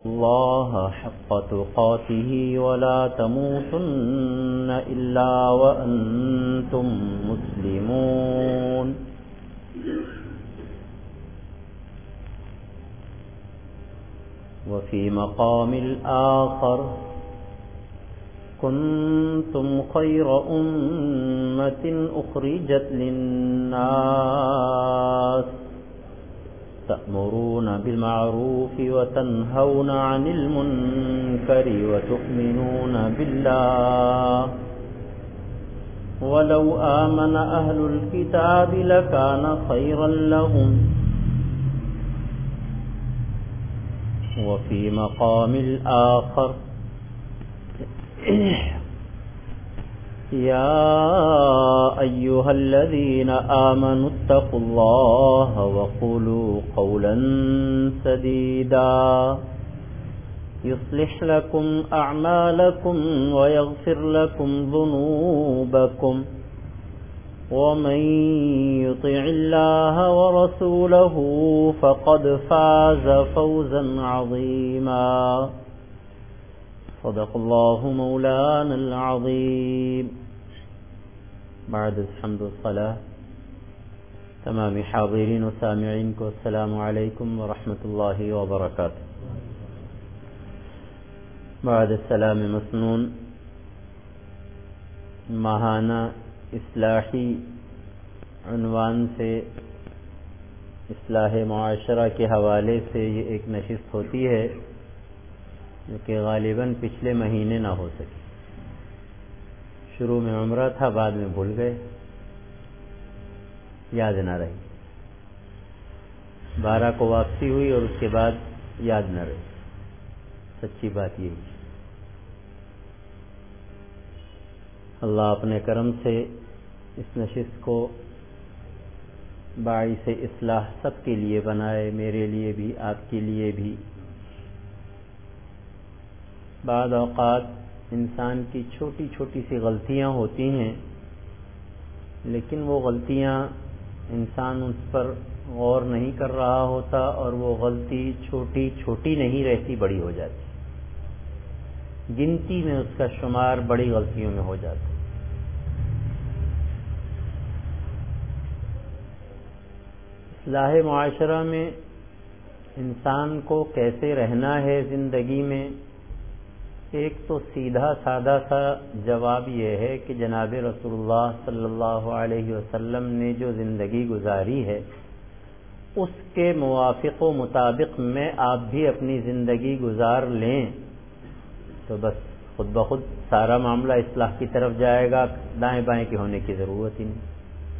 الله حق تقاته ولا تموتن إلا وأنتم مسلمون. وفي مقام الآخر كنتم خير أمة أخرجت للناس تأمرون بالمعروف وتنهون عن المنكر وتؤمنون بالله ولو آمن أهل الكتاب لكان خيرا لهم. وفي مقام الآخر يا أيها الذين آمنوا اتقوا الله وقولوا قولا سديدا يصلح لكم أعمالكم ويغفر لكم ذنوبكم ومن يطع الله ورسوله فقد فاز فوزا عظيما. صدق الله مولانا العظيم. بعد الحمد والصلاة تمام حاضرین و سامعین کو السلام علیکم ورحمۃ اللہ وبرکاتہ. بعد السلام مسنون ماہانہ اصلاحی عنوان سے اصلاح معاشرہ کے حوالے سے یہ ایک نشست ہوتی ہے جو کہ غالباً پچھلے مہینے نہ ہو سکی. شروع میں عمرہ تھا، بعد میں بھول گئے، یاد نہ رہی. 12 کو واپسی ہوئی اور اس کے بعد یاد نہ رہی. سچی بات یہی. اللہ اپنے کرم سے اس نشست کو باعث اصلاح سب کے لیے بنائے، میرے لیے بھی، آپ کے لیے بھی. بعض اوقات انسان کی چھوٹی چھوٹی سی غلطیاں ہوتی ہیں، لیکن وہ غلطیاں انسان اس پر غور نہیں کر رہا ہوتا اور وہ غلطی چھوٹی چھوٹی نہیں رہتی، بڑی ہو جاتی. گنتی میں اس کا شمار بڑی غلطیوں میں ہو جاتا. اصلاح معاشرہ میں انسان کو کیسے رہنا ہے زندگی میں، ایک تو سیدھا سادہ سا جواب یہ ہے کہ جناب رسول اللہ صلی اللہ علیہ وسلم نے جو زندگی گزاری ہے اس کے موافق و مطابق میں آپ بھی اپنی زندگی گزار لیں تو بس خود بخود سارا معاملہ اصلاح کی طرف جائے گا. دائیں بائیں کے ہونے کی ضرورت ہی نہیں.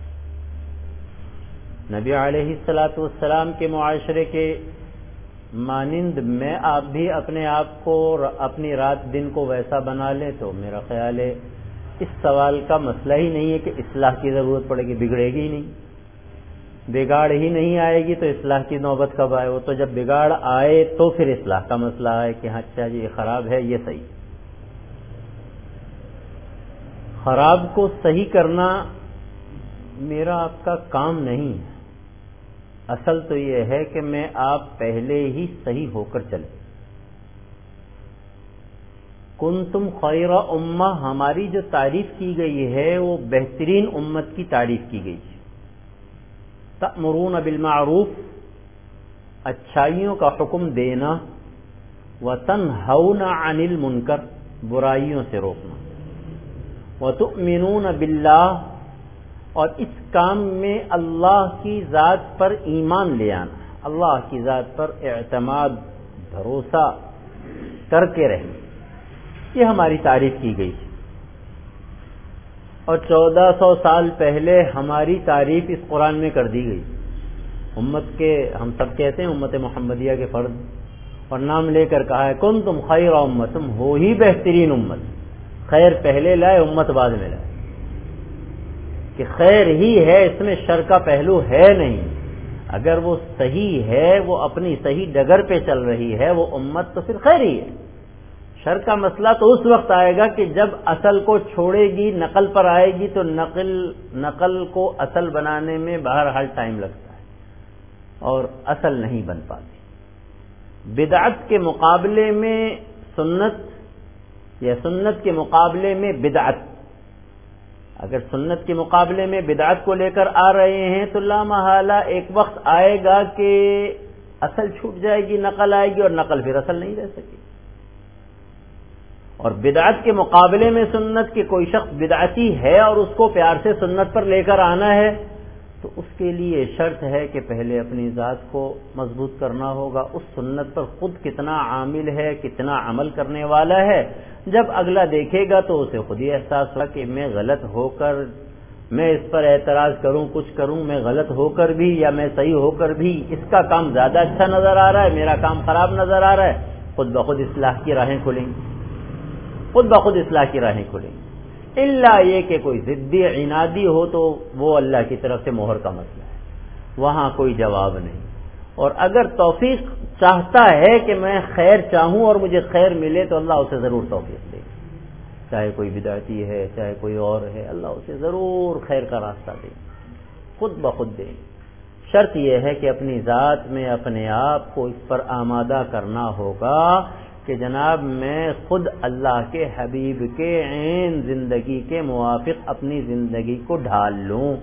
نبی علیہ الصلاۃ والسلام کے معاشرے کے مانند میں آپ بھی اپنے آپ کو اپنی رات دن کو ویسا بنا لیں تو میرا خیال ہے اس سوال کا مسئلہ ہی نہیں ہے کہ اصلاح کی ضرورت پڑے گی. بگڑے گی نہیں، بگاڑ ہی نہیں آئے گی تو اصلاح کی نوبت کب آئے؟ وہ تو جب بگاڑ آئے تو پھر اصلاح کا مسئلہ آئے کہ ہاں اچھا جی یہ خراب ہے، یہ صحیح. خراب کو صحیح کرنا میرا آپ کا کام نہیں ہے. اصل تو یہ ہے کہ میں آپ پہلے ہی صحیح ہو کر چلیں. کنتم خیر امہ، ہماری جو تعریف کی گئی ہے وہ بہترین امت کی تعریف کی گئی ہے. تأمرون بالمعروف، اچھائیوں کا حکم دینا، وتنہون عن المنکر، برائیوں سے روکنا، وتؤمنون باللہ، اور اس کام میں اللہ کی ذات پر ایمان لے آنا، اللہ کی ذات پر اعتماد بھروسہ کر کے رہنا. یہ ہماری تعریف کی گئی ہے. اور 1400 سال پہلے ہماری تعریف اس قرآن میں کر دی گئی. امت کے ہم سب کہتے ہیں امت محمدیہ کے فرد، اور نام لے کر کہا ہے کنتم خیر امت، تم ہو ہی بہترین امت. خیر پہلے لائے، امت بعد میں لائے، کہ خیر ہی ہے، اس میں شر کا پہلو ہے نہیں. اگر وہ صحیح ہے، وہ اپنی صحیح ڈگر پہ چل رہی ہے، وہ امت تو پھر خیر ہی ہے. شر کا مسئلہ تو اس وقت آئے گا کہ جب اصل کو چھوڑے گی، نقل پر آئے گی تو نقل کو اصل بنانے میں بہرحال ٹائم لگتا ہے اور اصل نہیں بن پاتی. بدعت کے مقابلے میں سنت یا سنت کے مقابلے میں بدعت، اگر سنت کے مقابلے میں بدعت کو لے کر آ رہے ہیں تو لا محالہ ایک وقت آئے گا کہ اصل چھوٹ جائے گی، نقل آئے گی اور نقل پھر اصل نہیں رہ سکے. اور بدعت کے مقابلے میں سنت کے کوئی شخص بدعتی ہے اور اس کو پیار سے سنت پر لے کر آنا ہے تو اس کے لیے شرط ہے کہ پہلے اپنی ذات کو مضبوط کرنا ہوگا، اس سنت پر خود کتنا عامل ہے، کتنا عمل کرنے والا ہے. جب اگلا دیکھے گا تو اسے خود ہی احساس ہوگا کہ میں غلط ہو کر میں اس پر اعتراض کروں، کچھ کروں، میں غلط ہو کر بھی یا میں صحیح ہو کر بھی اس کا کام زیادہ اچھا نظر آ رہا ہے، میرا کام خراب نظر آ رہا ہے. خود بخود اصلاح کی راہیں کھلیں گی، خود بخود اصلاح کی راہیں کھلیں گی. الا یہ کہ کوئی ضدی عنادی ہو تو وہ اللہ کی طرف سے مہر کا مسئلہ ہے، وہاں کوئی جواب نہیں. اور اگر توفیق چاہتا ہے کہ میں خیر چاہوں اور مجھے خیر ملے تو اللہ اسے ضرور توفیق دے، چاہے کوئی بدعتی ہے چاہے کوئی اور ہے، اللہ اسے ضرور خیر کا راستہ دے، خود بخود دے. شرط یہ ہے کہ اپنی ذات میں اپنے آپ کو اس پر آمادہ کرنا ہوگا کہ جناب میں خود اللہ کے حبیب کے عین زندگی کے موافق اپنی زندگی کو ڈھال لوں.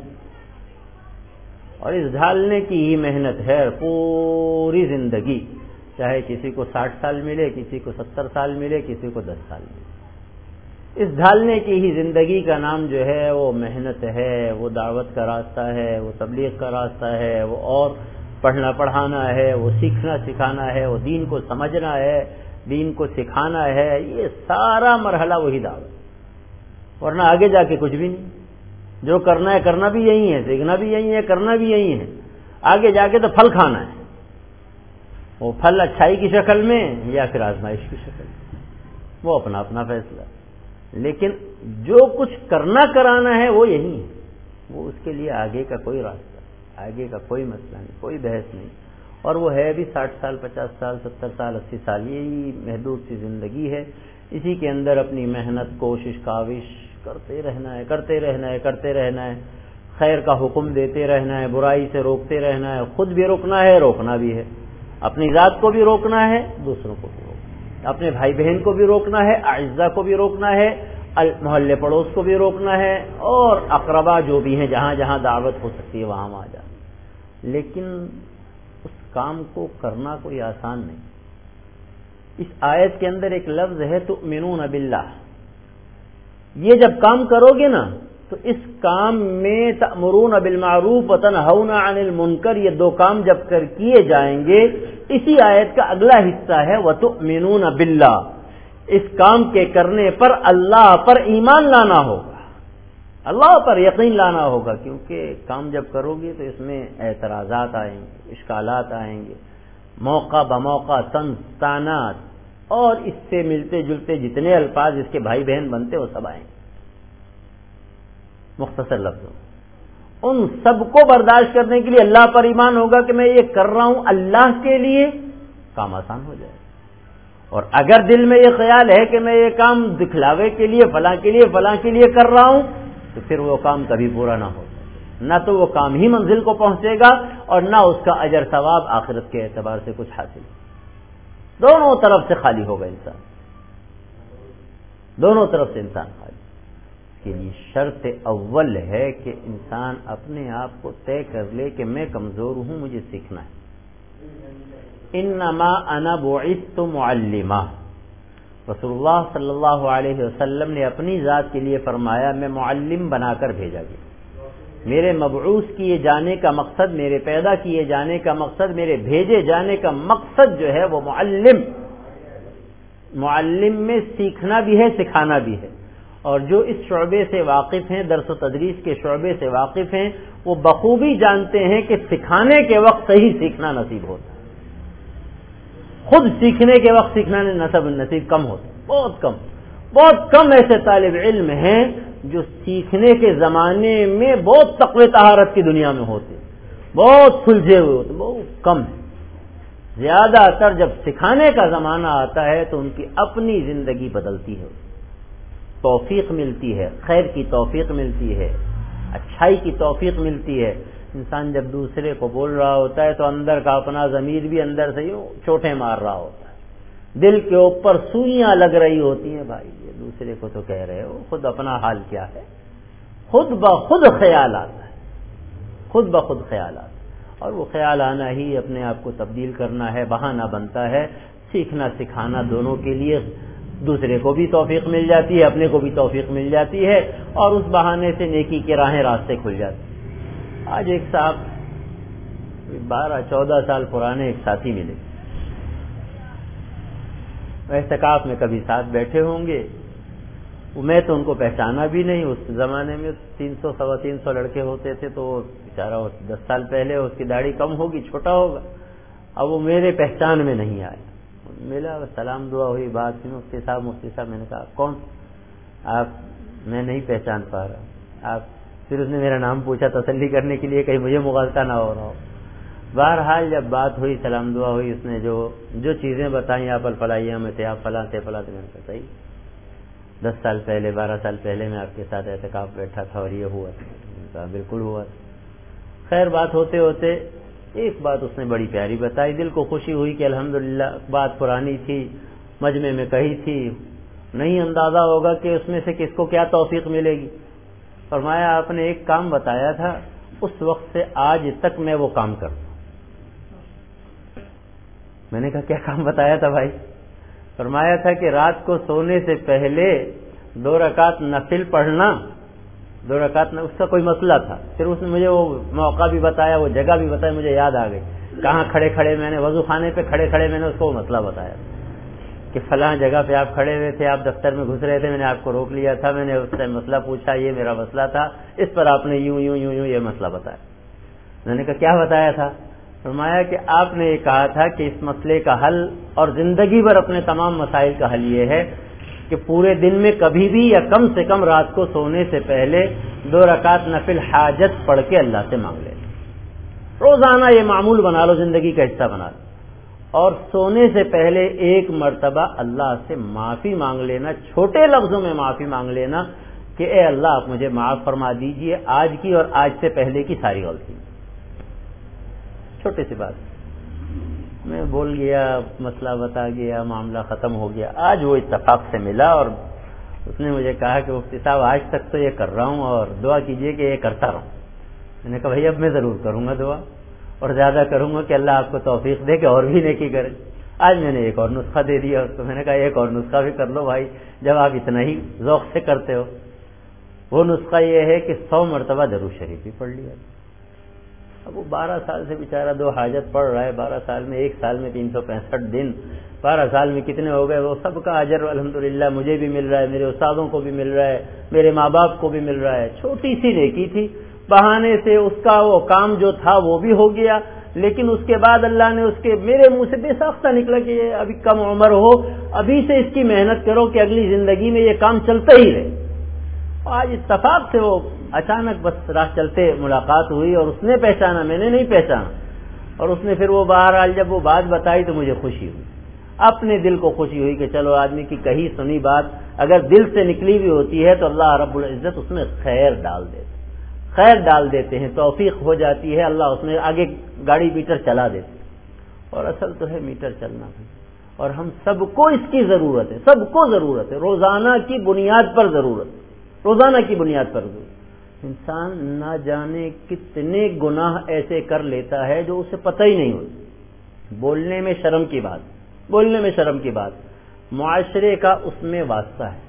اور اس ڈھالنے کی ہی محنت ہے پوری زندگی، چاہے کسی کو 60 سال ملے، کسی کو 70 سال ملے، کسی کو 10 سال ملے. اس ڈھالنے کی ہی زندگی کا نام جو ہے وہ محنت ہے، وہ دعوت کا راستہ ہے، وہ تبلیغ کا راستہ ہے، وہ اور پڑھنا پڑھانا ہے، وہ سیکھنا سکھانا ہے، وہ دین کو سمجھنا ہے، دین کو سکھانا ہے. یہ سارا مرحلہ وہی دعوت، ورنہ آگے جا کے کچھ بھی نہیں. جو کرنا ہے کرنا بھی یہی ہے، سیکھنا بھی یہی ہے، کرنا بھی یہی ہے. آگے جا کے تو پھل کھانا ہے، وہ پھل اچھائی کی شکل میں یا پھر آزمائش کی شکل میں، وہ اپنا اپنا فیصلہ. لیکن جو کچھ کرنا کرانا ہے وہ یہی ہے، وہ اس کے لیے آگے کا کوئی راستہ، آگے کا کوئی مسئلہ نہیں، کوئی بحث نہیں. اور وہ ہے بھی 60 سال 50 سال 70 سال 80 سال، یہی محدود سی زندگی ہے. اسی کے اندر اپنی محنت کوشش کاوش کرتے رہنا ہے، کرتے رہنا ہے، کرتے رہنا ہے. خیر کا حکم دیتے رہنا ہے، برائی سے روکتے رہنا ہے. خود بھی روکنا ہے، روکنا بھی ہے، اپنی ذات کو بھی روکنا ہے، دوسروں کو بھی روکنا ہے، اپنے بھائی بہن کو بھی روکنا ہے، اعزاء کو بھی روکنا ہے، محلے پڑوس کو بھی روکنا ہے، اور اقربا جو بھی ہیں جہاں جہاں دعوت ہو سکتی ہے وہاں وہاں جانا. لیکن اس کام کو کرنا کوئی آسان نہیں. اس آیت کے اندر ایک لفظ ہے تؤمنون باللہ. یہ جب کام کرو گے نا تو اس کام میں تأمرون بالمعروف وتنہون عن المنکر، یہ دو کام جب کر کیے جائیں گے، اسی آیت کا اگلا حصہ ہے وتؤمنون باللہ. اس کام کے کرنے پر اللہ پر ایمان لانا ہوگا، اللہ پر یقین لانا ہوگا. کیونکہ کام جب کرو گے تو اس میں اعتراضات آئیں گے، اشکالات آئیں گے، موقع بموقع تنازعات، اور اس سے ملتے جلتے جتنے الفاظ اس کے بھائی بہن بنتے وہ سب آئیں گے. مختصر لفظوں ان سب کو برداشت کرنے کے لیے اللہ پر ایمان ہوگا کہ میں یہ کر رہا ہوں اللہ کے لیے، کام آسان ہو جائے. اور اگر دل میں یہ خیال ہے کہ میں یہ کام دکھلاوے کے لیے فلاں کے لیے فلاں کے لیے کر رہا ہوں تو پھر وہ کام کبھی پورا نہ ہو سکے، نہ تو وہ کام ہی منزل کو پہنچے گا اور نہ اس کا اجر ثواب آخرت کے اعتبار سے کچھ حاصل. دونوں طرف سے خالی ہوگا انسان، دونوں طرف سے انسان خالی. اس کے لیے شرط اول ہے کہ انسان اپنے آپ کو طے کر لے کہ میں کمزور ہوں، مجھے سیکھنا ہے. انما انا بعثت معلما. رسول اللہ صلی اللہ علیہ وسلم نے اپنی ذات کے لیے فرمایا میں معلم بنا کر بھیجا گیا. میرے مبعوث کیے جانے کا مقصد، میرے پیدا کیے جانے کا مقصد، میرے بھیجے جانے کا مقصد جو ہے وہ معلم میں سیکھنا بھی ہے، سکھانا بھی ہے. اور جو اس شعبے سے واقف ہیں، درس و تدریس کے شعبے سے واقف ہیں، وہ بخوبی جانتے ہیں کہ سکھانے کے وقت صحیح سیکھنا نصیب ہوتا ہے. خود سیکھنے کے وقت سیکھنا نصیب کم ہوتا ہے، بہت کم ایسے طالب علم ہیں جو سیکھنے کے زمانے میں بہت تقوی طہارت کی دنیا میں ہوتے، بہت سلجھے ہوئے ہوتے، بہت کم ہے. زیادہ تر جب سکھانے کا زمانہ آتا ہے تو ان کی اپنی زندگی بدلتی ہے، توفیق ملتی ہے، خیر کی توفیق ملتی ہے، اچھائی کی توفیق ملتی ہے. انسان جب دوسرے کو بول رہا ہوتا ہے تو اندر کا اپنا ضمیر بھی اندر سے یوں چوٹیں مار رہا ہوتا ہے، دل کے اوپر سوئیاں لگ رہی ہوتی ہیں، بھائی یہ دوسرے کو تو کہہ رہے ہو، خود اپنا حال کیا ہے؟ خود بخود خیال آتا ہے، خود بخود خیال آتا ہے، اور وہ خیال آنا ہی اپنے آپ کو تبدیل کرنا ہے، بہانہ بنتا ہے۔ سیکھنا سکھانا دونوں کے لیے، دوسرے کو بھی توفیق مل جاتی ہے، اپنے کو بھی توفیق مل جاتی ہے، اور اس بہانے سے نیکی کے راہیں راستے کھل جاتے ہیں۔ آج ایک صاحب 12-14 سال پرانے ایک ساتھی ملے، اعتکاف میں کبھی ساتھ بیٹھے ہوں گے، میں تو ان کو پہچانا بھی نہیں۔ اس زمانے میں 300-325 لڑکے ہوتے تھے، تو وہ بیچارہ 10 سال پہلے اس کی داڑھی کم ہوگی، چھوٹا ہوگا، اب وہ میرے پہچان میں نہیں آیا۔ ملا، سلام دعا ہوئی، بات ہوئی، مفتی صاحب، میں نے کہا کون آپ؟ میں نہیں پہچان پا رہا آپ۔ پھر اس نے میرا نام پوچھا تسلی کرنے کے لیے، کہیں مجھے مغالطہ نہ ہو رہا ہو۔ بہرحال جب بات ہوئی، سلام دعا ہوئی، اس نے جو چیزیں بتائیں، آپ الفلائیہ میں تھے، آپ فلاں تھے، میں نے کہا صحیح، 10 سال پہلے 12 سال پہلے میں آپ کے ساتھ اعتکاف بیٹھا تھا اور یہ ہوا تھا۔ میں نے کہا بالکل ہوا تھا۔ خیر بات ہوتے ہوتے ایک بات اس نے بڑی پیاری بتائی، دل کو خوشی ہوئی کہ الحمدللہ بات پرانی تھی، مجمع میں کہی تھی، نہیں اندازہ ہوگا کہ اس میں سے کس کو کیا توفیق ملے گی۔ فرمایا آپ نے ایک کام بتایا تھا، اس وقت سے آج تک میں وہ کام کرتا ہوں۔ میں نے کہا کیا کام بتایا تھا بھائی؟ فرمایا تھا کہ رات کو سونے سے پہلے 2 رکعت نفل پڑھنا، 2 رکعت، اس کا کوئی مسئلہ تھا، پھر اس نے مجھے وہ موقع بھی بتایا، وہ جگہ بھی بتائی، مجھے یاد آ گئی، کہاں کھڑے کھڑے میں نے وضو خانے پہ کھڑے میں نے اس کو وہ مسئلہ بتایا کہ فلاں جگہ پہ آپ کھڑے ہوئے تھے، آپ دفتر میں گھس رہے تھے، میں نے آپ کو روک لیا تھا، میں نے اس سے مسئلہ پوچھا، یہ میرا مسئلہ تھا، اس پر آپ نے یوں یہ مسئلہ بتایا۔ میں نے کہا کیا بتایا تھا؟ فرمایا کہ آپ نے یہ کہا تھا کہ اس مسئلے کا حل، اور زندگی بھر اپنے تمام مسائل کا حل یہ ہے کہ پورے دن میں کبھی بھی یا کم سے کم رات کو سونے سے پہلے 2 رکعت نفل حاجت پڑھ کے اللہ سے مانگ لے، روزانہ یہ معمول بنا لو، زندگی کا حصہ بنا لو، اور سونے سے پہلے 1 مرتبہ اللہ سے معافی مانگ لینا، چھوٹے لفظوں میں معافی مانگ لینا کہ اے اللہ آپ مجھے معاف فرما دیجئے آج کی اور آج سے پہلے کی ساری غلطی۔ چھوٹی سی بات، میں بول گیا، مسئلہ بتا گیا، معاملہ ختم ہو گیا۔ آج وہ اتفاق سے ملا اور اس نے مجھے کہا کہ مفتی صاحب آج تک تو یہ کر رہا ہوں اور دعا کیجئے کہ یہ کرتا رہوں۔ میں نے کہا بھائی اب میں ضرور کروں گا دعا، اور زیادہ کروں گا کہ اللہ آپ کو توفیق دے کہ اور بھی نیکی کرے۔ آج میں نے ایک اور نسخہ دے دیا اس کو، میں نے کہا ایک اور نسخہ بھی کر لو بھائی جب آپ اتنا ہی ذوق سے کرتے ہو۔ وہ نسخہ یہ ہے کہ 100 مرتبہ درود شریف بھی پڑھ لیا۔ اب وہ 12 سال سے بیچارہ 2 حاجت پڑھ رہا ہے، 12 سال میں، 1 سال میں 365 دن، 12 سال میں کتنے ہو گئے؟ وہ سب کا اجر الحمدللہ مجھے بھی مل رہا ہے، میرے استادوں کو بھی مل رہا ہے، میرے ماں باپ کو بھی مل رہا ہے۔ چھوٹی سی نیکی تھی، بہانے سے اس کا وہ کام جو تھا وہ بھی ہو گیا، لیکن اس کے بعد اللہ نے اس کے میرے منہ سے بے ساختہ نکلا کہ یہ ابھی کم عمر ہو، ابھی سے اس کی محنت کرو کہ اگلی زندگی میں یہ کام چلتا ہی رہے۔ آج اتفاق سے وہ اچانک بس راہ چلتے ملاقات ہوئی اور اس نے پہچانا، میں نے نہیں پہچانا، اور اس نے پھر وہ بہرحال جب وہ بات بتائی تو مجھے خوشی ہوئی، اپنے دل کو خوشی ہوئی کہ چلو آدمی کی کہی سنی بات اگر دل سے نکلی بھی ہوتی ہے تو اللہ رب العزت اس میں خیر ڈال دیتے ہیں، توفیق ہو جاتی ہے، اللہ اس میں آگے گاڑی میٹر چلا دیتے، اور اصل تو ہے میٹر چلنا بھی، اور ہم سب کو اس کی ضرورت ہے، سب کو ضرورت ہے، روزانہ کی بنیاد پر ضرورت ہے، روزانہ کی بنیاد پر ضرورت۔ انسان نہ جانے کتنے گناہ ایسے کر لیتا ہے جو اسے پتہ ہی نہیں ہوتا۔ بولنے میں شرم کی بات، معاشرے کا اس میں واسطہ ہے،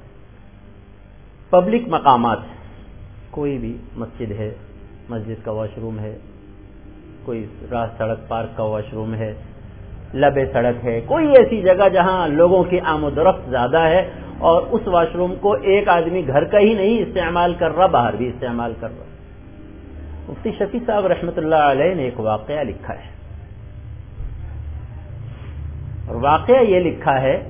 پبلک مقامات ہے، کوئی بھی مسجد ہے، مسجد کا واش روم ہے، کوئی راہ سڑک پارک کا واش روم ہے، لبے سڑک ہے، کوئی ایسی جگہ جہاں لوگوں کی آمد و رفت زیادہ ہے، اور اس واش روم کو ایک آدمی گھر کا ہی نہیں استعمال کر رہا، باہر بھی استعمال کر رہا۔ مفتی شفیع صاحب رحمۃ اللہ علیہ نے ایک واقعہ لکھا ہے، اور واقعہ یہ لکھا ہے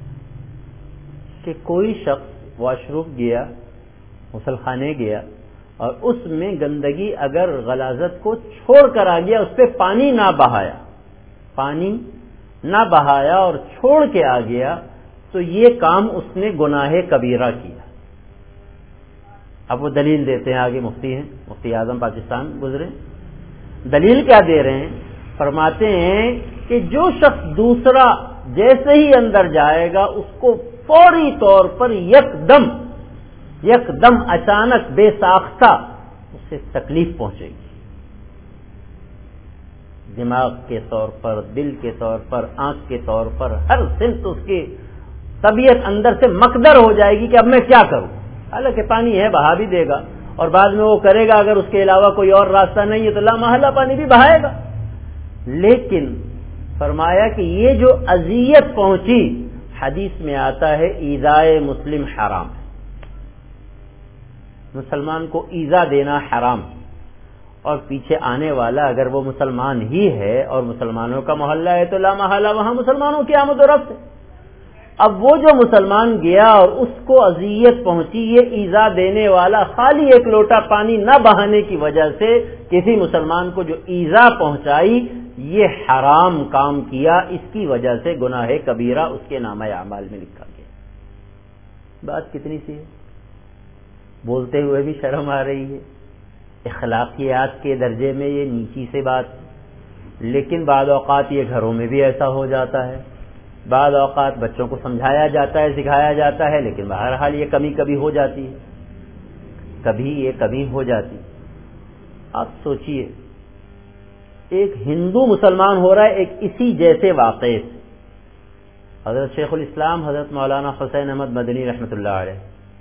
کہ کوئی شخص واش روم گیا، غسل خانے گیا، اور اس میں گندگی اگر غلاظت کو چھوڑ کر آ گیا، اس پہ پانی نہ بہایا اور چھوڑ کے آ گیا، تو یہ کام اس نے گناہ کبیرہ کیا۔ اب وہ دلیل دیتے ہیں، آگے مفتی ہیں، مفتی اعظم پاکستان گزرے، دلیل کیا دے رہے ہیں؟ فرماتے ہیں کہ جو شخص دوسرا جیسے ہی اندر جائے گا اس کو فوری طور پر یک دم اچانک بے ساختہ اسے تکلیف پہنچے گی، دماغ کے طور پر، دل کے طور پر، آنکھ کے طور پر، ہر سمت اس کی طبیعت اندر سے مقدر ہو جائے گی کہ اب میں کیا کروں۔ حالانکہ پانی ہے بہا بھی دے گا، اور بعد میں وہ کرے گا اگر اس کے علاوہ کوئی اور راستہ نہیں ہے تو لا محالہ پانی بھی بہائے گا۔ لیکن فرمایا کہ یہ جو اذیت پہنچی، حدیث میں آتا ہے ایذائے مسلم حرام ہے، مسلمان کو ایذا دینا حرام، اور پیچھے آنے والا اگر وہ مسلمان ہی ہے اور مسلمانوں کا محلہ ہے تو لا محالہ وہاں مسلمانوں کی آمد و رفت ہے۔ اب وہ جو مسلمان گیا اور اس کو اذیت پہنچی، یہ ایذا دینے والا خالی ایک لوٹا پانی نہ بہانے کی وجہ سے کسی مسلمان کو جو ایذا پہنچائی، یہ حرام کام کیا، اس کی وجہ سے گناہ کبیرہ اس کے نامہ اعمال میں لکھا گیا۔ بات کتنی سی ہے، بولتے ہوئے بھی شرم آ رہی ہے، اخلاقیات کے درجے میں یہ نیچی سے بات، لیکن بعض اوقات یہ گھروں میں بھی ایسا ہو جاتا ہے، بعض اوقات بچوں کو سمجھایا جاتا ہے، سکھایا جاتا ہے، لیکن بہرحال یہ کبھی ہو جاتی ہے، کبھی ہو جاتی۔ آپ سوچئے ایک ہندو مسلمان ہو رہا ہے ایک اسی جیسے واقعے سے، حضرت شیخ الاسلام حضرت مولانا حسین احمد مدنی رحمۃ اللہ علیہ،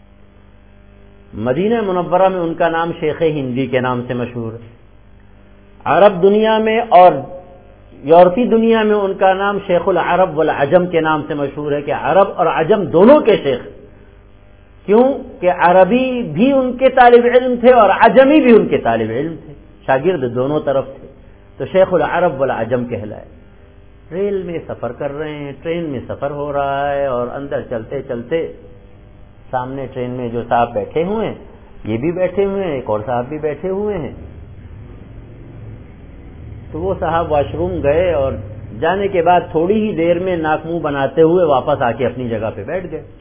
مدینہ منورہ میں ان کا نام شیخ ہندی کے نام سے مشہور ہے، عرب دنیا میں اور یورپی دنیا میں ان کا نام شیخ العرب والعجم کے نام سے مشہور ہے کہ عرب اور عجم دونوں کے شیخ، کیوں کہ عربی بھی ان کے طالب علم تھے اور عجمی بھی ان کے طالب علم تھے، شاگرد دونوں طرف تھے، تو شیخ العرب والعجم کہلائے۔ ریل میں سفر کر رہے ہیں، ٹرین میں سفر ہو رہا ہے، اور اندر چلتے چلتے سامنے ٹرین میں جو صاحب بیٹھے ہوئے ہیں، یہ بھی بیٹھے ہوئے ہیں، ایک اور صاحب بھی بیٹھے ہوئے ہیں، تو وہ صاحب واش روم گئے اور جانے کے بعد تھوڑی ہی دیر میں ناک منہ بناتے ہوئے واپس آ کے اپنی جگہ پہ بیٹھ گئے۔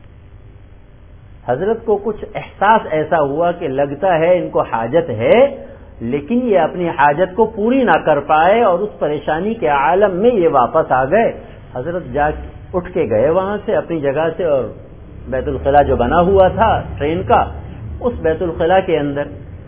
حضرت کو کچھ احساس ایسا ہوا کہ لگتا ہے ان کو حاجت ہے، لیکن یہ اپنی حاجت کو پوری نہ کر پائے اور اس پریشانی کے عالم میں یہ واپس آ گئے۔ حضرت اٹھ کے گئے وہاں سے اپنی جگہ سے، اور بیت الخلا جو بنا ہوا تھا ٹرین کا، اس بیت الخلا کے اندر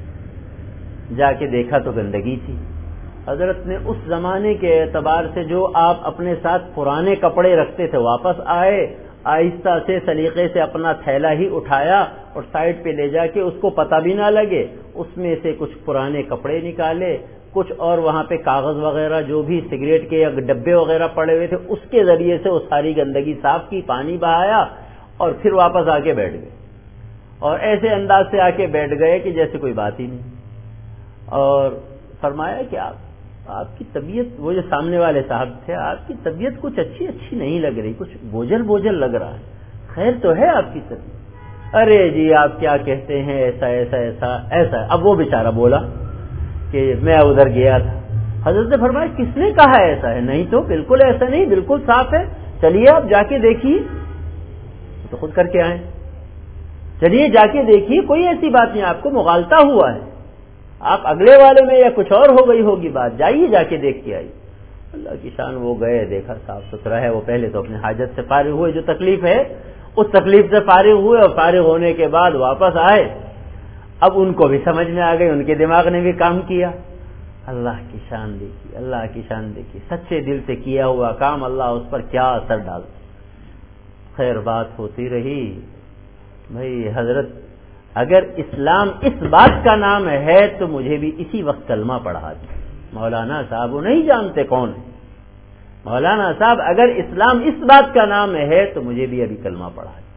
جا کے دیکھا تو گندگی تھی۔ حضرت نے اس زمانے کے اعتبار سے جو آپ اپنے ساتھ پرانے کپڑے رکھتے تھے واپس آئے، آہستہ سے سلیقے سے اپنا تھیلا ہی اٹھایا اور سائڈ پہ لے جا کے اس کو پتہ بھی نہ لگے اس میں سے کچھ پرانے کپڑے نکالے، کچھ اور وہاں پہ کاغذ وغیرہ جو بھی سگریٹ کے یا ڈبے وغیرہ پڑے ہوئے تھے اس کے ذریعے سے وہ ساری گندگی صاف کی، پانی بہایا اور پھر واپس آ کے بیٹھ گئے، اور ایسے انداز سے آ کے بیٹھ گئے کہ جیسے کوئی بات ہی نہیں۔ اور فرمایا کہ آپ کی طبیعت، وہ جو سامنے والے صاحب تھے، آپ کی طبیعت کچھ اچھی نہیں لگ رہی، کچھ بوجھل لگ رہا ہے، خیر تو ہے آپ کی طبیعت؟ ارے جی آپ کیا کہتے ہیں، ایسا ایسا ایسا ایسا۔ اب وہ بیچارہ بولا کہ میں ادھر گیا تھا۔ حضرت نے فرمایا کس نے کہا ایسا ہے؟ نہیں تو بالکل ایسا نہیں، بالکل صاف ہے، چلیے آپ جا کے دیکھیے، تو خود کر کے آئیں، چلیے جا کے دیکھیے، کوئی ایسی بات نہیں، آپ کو مغالطہ ہوا ہے، آپ اگلے والے میں یا کچھ اور ہو گئی ہوگی بات، جائیے جا کے دیکھ کے آئیے۔ اللہ کی شان، وہ گئے، دیکھا صاف ستھرا ہے۔ وہ پہلے تو اپنے حاجت سے فارغ ہوئے، جو تکلیف ہے اس تکلیف سے فارغ ہوئے، اور فارغ ہونے کے بعد واپس آئے۔ اب ان کو بھی سمجھ میں آ گئی، ان کے دماغ نے بھی کام کیا۔ اللہ کی شان دیکھی، اللہ کی شان دیکھی، سچے دل سے کیا ہوا کام اللہ اس پر کیا اثر ڈالتا۔ خیر بات ہوتی رہی۔ بھائی حضرت، اگر اسلام اس بات کا نام ہے تو مجھے بھی اسی وقت کلمہ پڑھا دیں۔ مولانا صاحب وہ نہیں جانتے کون ہے، مولانا صاحب اگر اسلام اس بات کا نام ہے تو مجھے بھی ابھی کلمہ پڑھا دیں۔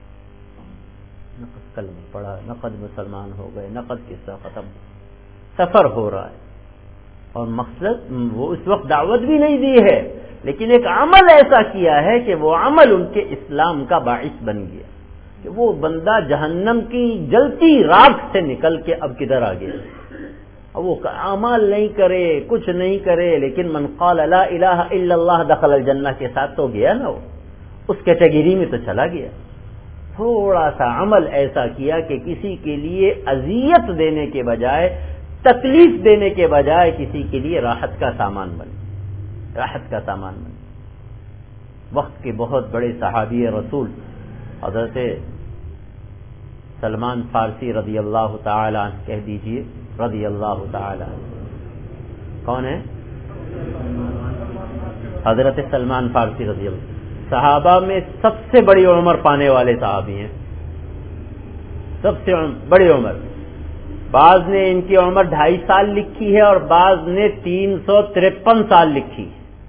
نقد کلمہ پڑھا، نقد مسلمان ہو گئے، نقد قصہ ختم، سفر ہو رہا ہے، اور مقصد وہ اس وقت دعوت بھی نہیں دی ہے، لیکن ایک عمل ایسا کیا ہے کہ وہ عمل ان کے اسلام کا باعث بن گیا کہ وہ بندہ جہنم کی جلتی راکھ سے نکل کے اب کدھر آ گیا۔ اب وہ اعمال نہیں کرے، کچھ نہیں کرے، لیکن من قال لا الہ الا اللہ دخل الجنہ کے ساتھ تو گیا نا، وہ اس کیٹیگری میں تو چلا گیا۔ تھوڑا سا عمل ایسا کیا کہ کسی کے لیے اذیت دینے کے بجائے تکلیف دینے کے بجائے کسی کے لیے راحت کا سامان بنے، راحت کا سامان بنے۔ وقت کے بہت بڑے صحابی رسول حضرت سلمان فارسی رضی اللہ تعالی عنہ، کہہ دیجئے رضی اللہ تعالی عنہ، کون ہے؟ حضرت سلمان فارسی رضی اللہ، صحابہ میں سب سے بڑی عمر پانے والے صحابی ہیں، سب سے بڑی عمر۔ بعض نے ان کی عمر 2.5 سال لکھی ہے اور بعض نے 353 سال لکھی،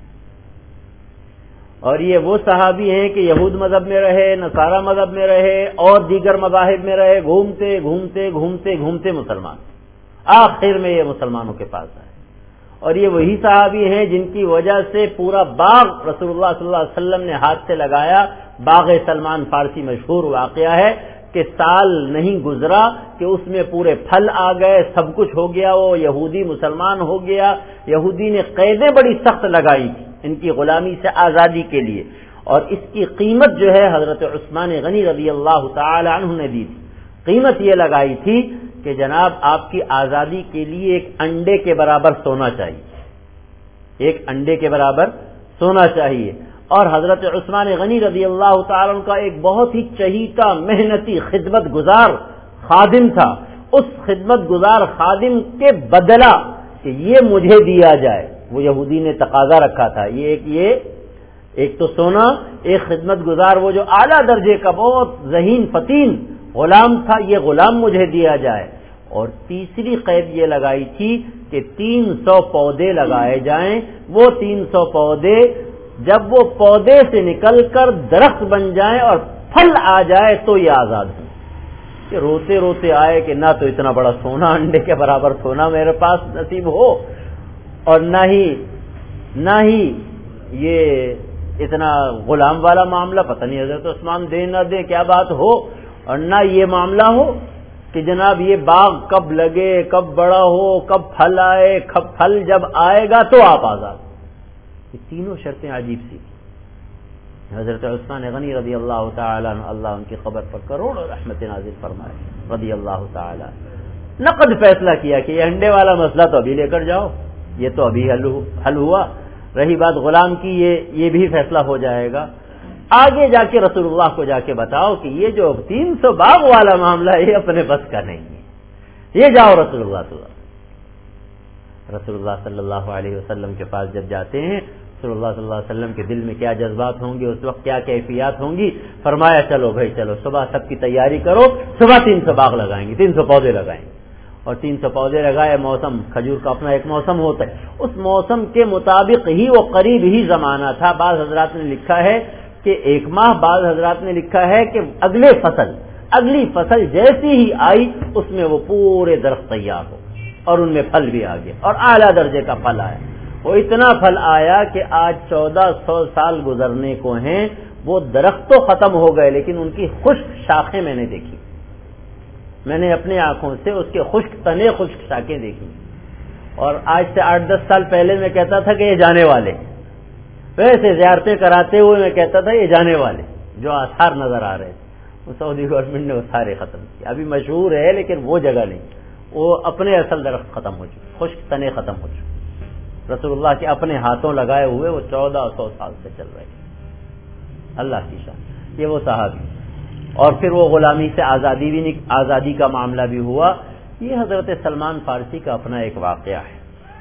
اور یہ وہ صحابی ہیں کہ یہود مذہب میں رہے، نصارہ مذہب میں رہے اور دیگر مذاہب میں رہے، گھومتے گھومتے گھومتے گھومتے مسلمان، آخر میں یہ مسلمانوں کے پاس آئے۔ اور یہ وہی صحابی ہیں جن کی وجہ سے پورا باغ رسول اللہ صلی اللہ علیہ وسلم نے ہاتھ سے لگایا، باغ سلمان فارسی مشہور واقعہ ہے کہ سال نہیں گزرا کہ اس میں پورے پھل آ گئے، سب کچھ ہو گیا، وہ یہودی مسلمان ہو گیا۔ یہودی نے قیدیں بڑی سخت لگائی تھی ان کی غلامی سے آزادی کے لیے، اور اس کی قیمت جو ہے حضرت عثمان غنی رضی اللہ تعالی عنہ نے دی تھی۔ قیمت یہ لگائی تھی کہ جناب آپ کی آزادی کے لیے ایک انڈے کے برابر سونا چاہیے، ایک انڈے کے برابر سونا چاہیے۔ اور حضرت عثمان غنی رضی اللہ تعالیٰ عنہ کا ایک بہت ہی چہیتا، محنتی، خدمت گزار خادم تھا۔ اس خدمت گزار خادم کے بدلہ کہ یہ مجھے دیا جائے، وہ یہودی نے تقاضا رکھا تھا، یہ ایک تو سونا، ایک خدمت گزار وہ جو اعلیٰ درجے کا بہت ذہین فتین غلام تھا، یہ غلام مجھے دیا جائے۔ اور تیسری قید یہ لگائی تھی کہ 300 پودے لگائے جائیں، وہ 300 پودے جب وہ پودے سے نکل کر درخت بن جائیں اور پھل آ جائے تو یہ آزاد ہوں۔ کہ روتے روتے آئے کہ نہ تو اتنا بڑا سونا، انڈے کے برابر سونا میرے پاس نصیب ہو، اور نہ ہی یہ اتنا غلام والا معاملہ، پتہ نہیں حضرت عثمان دے نہ دے کیا بات ہو، اور نہ یہ معاملہ ہو کہ جناب یہ باغ کب لگے، کب بڑا ہو، کب پھل آئے، کب پھل جب آئے گا تو آپ آزاد۔ یہ تینوں شرطیں عجیب سی۔ حضرت عثمان غنی رضی اللہ تعالیٰ عنہ، اللہ ان کی قبر پر کروڑوں رحمت نازل فرمائے، رضی اللہ تعالیٰ، نقد فیصلہ کیا کہ یہ انڈے والا مسئلہ تو ابھی لے کر جاؤ، یہ تو ابھی حل ہوا، رہی بات غلام کی یہ بھی فیصلہ ہو جائے گا، آگے جا کے رسول اللہ کو جا کے بتاؤ کہ یہ جو 300 باغ والا معاملہ ہے یہ اپنے بس کا نہیں ہے، یہ جاؤ رسول اللہ صلی اللہ علیہ وسلم کے پاس جب جاتے ہیں، رسول اللہ صلی اللہ علیہ وسلم کے دل میں کیا جذبات ہوں گے، اس وقت کیا کیفیات ہوں گی۔ فرمایا چلو بھائی چلو، صبح سب کی تیاری کرو، صبح 300 باغ لگائیں گے، 300 پودے لگائیں گے، اور 300 پودے لگائے۔ موسم کھجور کا اپنا ایک موسم ہوتا ہے، اس موسم کے مطابق ہی وہ قریب ہی زمانہ تھا۔ بعض حضرات نے لکھا ہے کہ 1 ماہ، بعض حضرات نے لکھا ہے کہ اگلی فصل جیسی ہی آئی اس میں وہ پورے درخت تیار ہو اور ان میں پھل بھی آ گیا، اور اعلیٰ درجے کا پھل آیا۔ وہ اتنا پھل آیا کہ آج 1400 سال گزرنے کو ہیں، وہ درخت تو ختم ہو گئے لیکن ان کی خشک شاخیں میں نے دیکھی، میں نے اپنی آنکھوں سے اس کے خشک تنے، خشک شاخیں دیکھی۔ اور آج سے 8-10 سال پہلے میں کہتا تھا کہ یہ جانے والے، ویسے زیارتیں کراتے ہوئے میں کہتا تھا یہ جانے والے، جو آثار نظر آ رہے تھے وہ سعودی گورنمنٹ نے وہ سارے ختم کیے۔ ابھی مشہور ہے لیکن وہ جگہ نہیں، وہ اپنے اصل درخت ختم ہو چکے، خشک تنے ختم ہو چکے، رسول اللہ کے اپنے ہاتھوں لگائے ہوئے وہ 1400 سال سے چل رہے ہیں۔ اللہ کی شان، یہ وہ صحابی، اور پھر وہ غلامی سے آزادی کا معاملہ بھی ہوا۔ یہ حضرت سلمان فارسی کا اپنا ایک واقعہ ہے،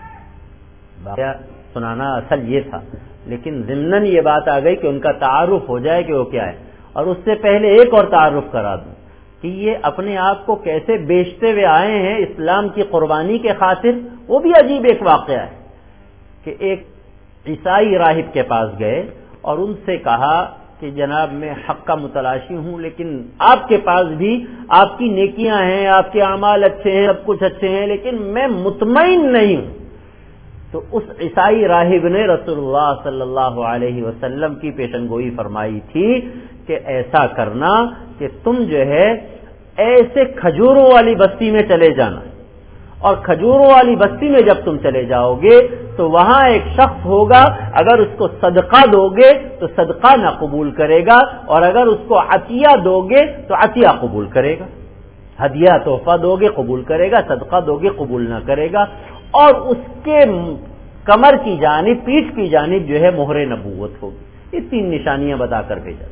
واقعہ سنانا اصل یہ تھا، لیکن ضمناً یہ بات آ گئی کہ ان کا تعارف ہو جائے کہ وہ کیا ہے۔ اور اس سے پہلے ایک اور تعارف کرا دوں کہ یہ اپنے آپ کو کیسے بیچتے ہوئے آئے ہیں اسلام کی قربانی کے خاطر، وہ بھی عجیب ایک واقعہ ہے کہ ایک عیسائی راہب کے پاس گئے اور ان سے کہا کہ جناب میں حق کا متلاشی ہوں، لیکن آپ کے پاس بھی آپ کی نیکیاں ہیں، آپ کے اعمال اچھے ہیں، سب کچھ اچھے ہیں، لیکن میں مطمئن نہیں ہوں۔ تو اس عیسائی راہب نے رسول اللہ صلی اللہ علیہ وسلم کی پیشن گوئی فرمائی تھی کہ ایسا کرنا کہ تم جو ہے ایسے کھجوروں والی بستی میں چلے جانا، اور کھجوروں والی بستی میں جب تم چلے جاؤ گے تو وہاں ایک شخص ہوگا، اگر اس کو صدقہ دو گے تو صدقہ نہ قبول کرے گا، اور اگر اس کو عطیہ دو گے تو عطیہ قبول کرے گا۔ ہدیہ تحفہ دو گے قبول کرے گا، صدقہ دو گے قبول نہ کرے گا، اور اس کے کمر کی جانب، پیٹھ کی جانب جو ہے مہر نبوت ہوگی۔ یہ 3 نشانیاں بتا کر بھیجا۔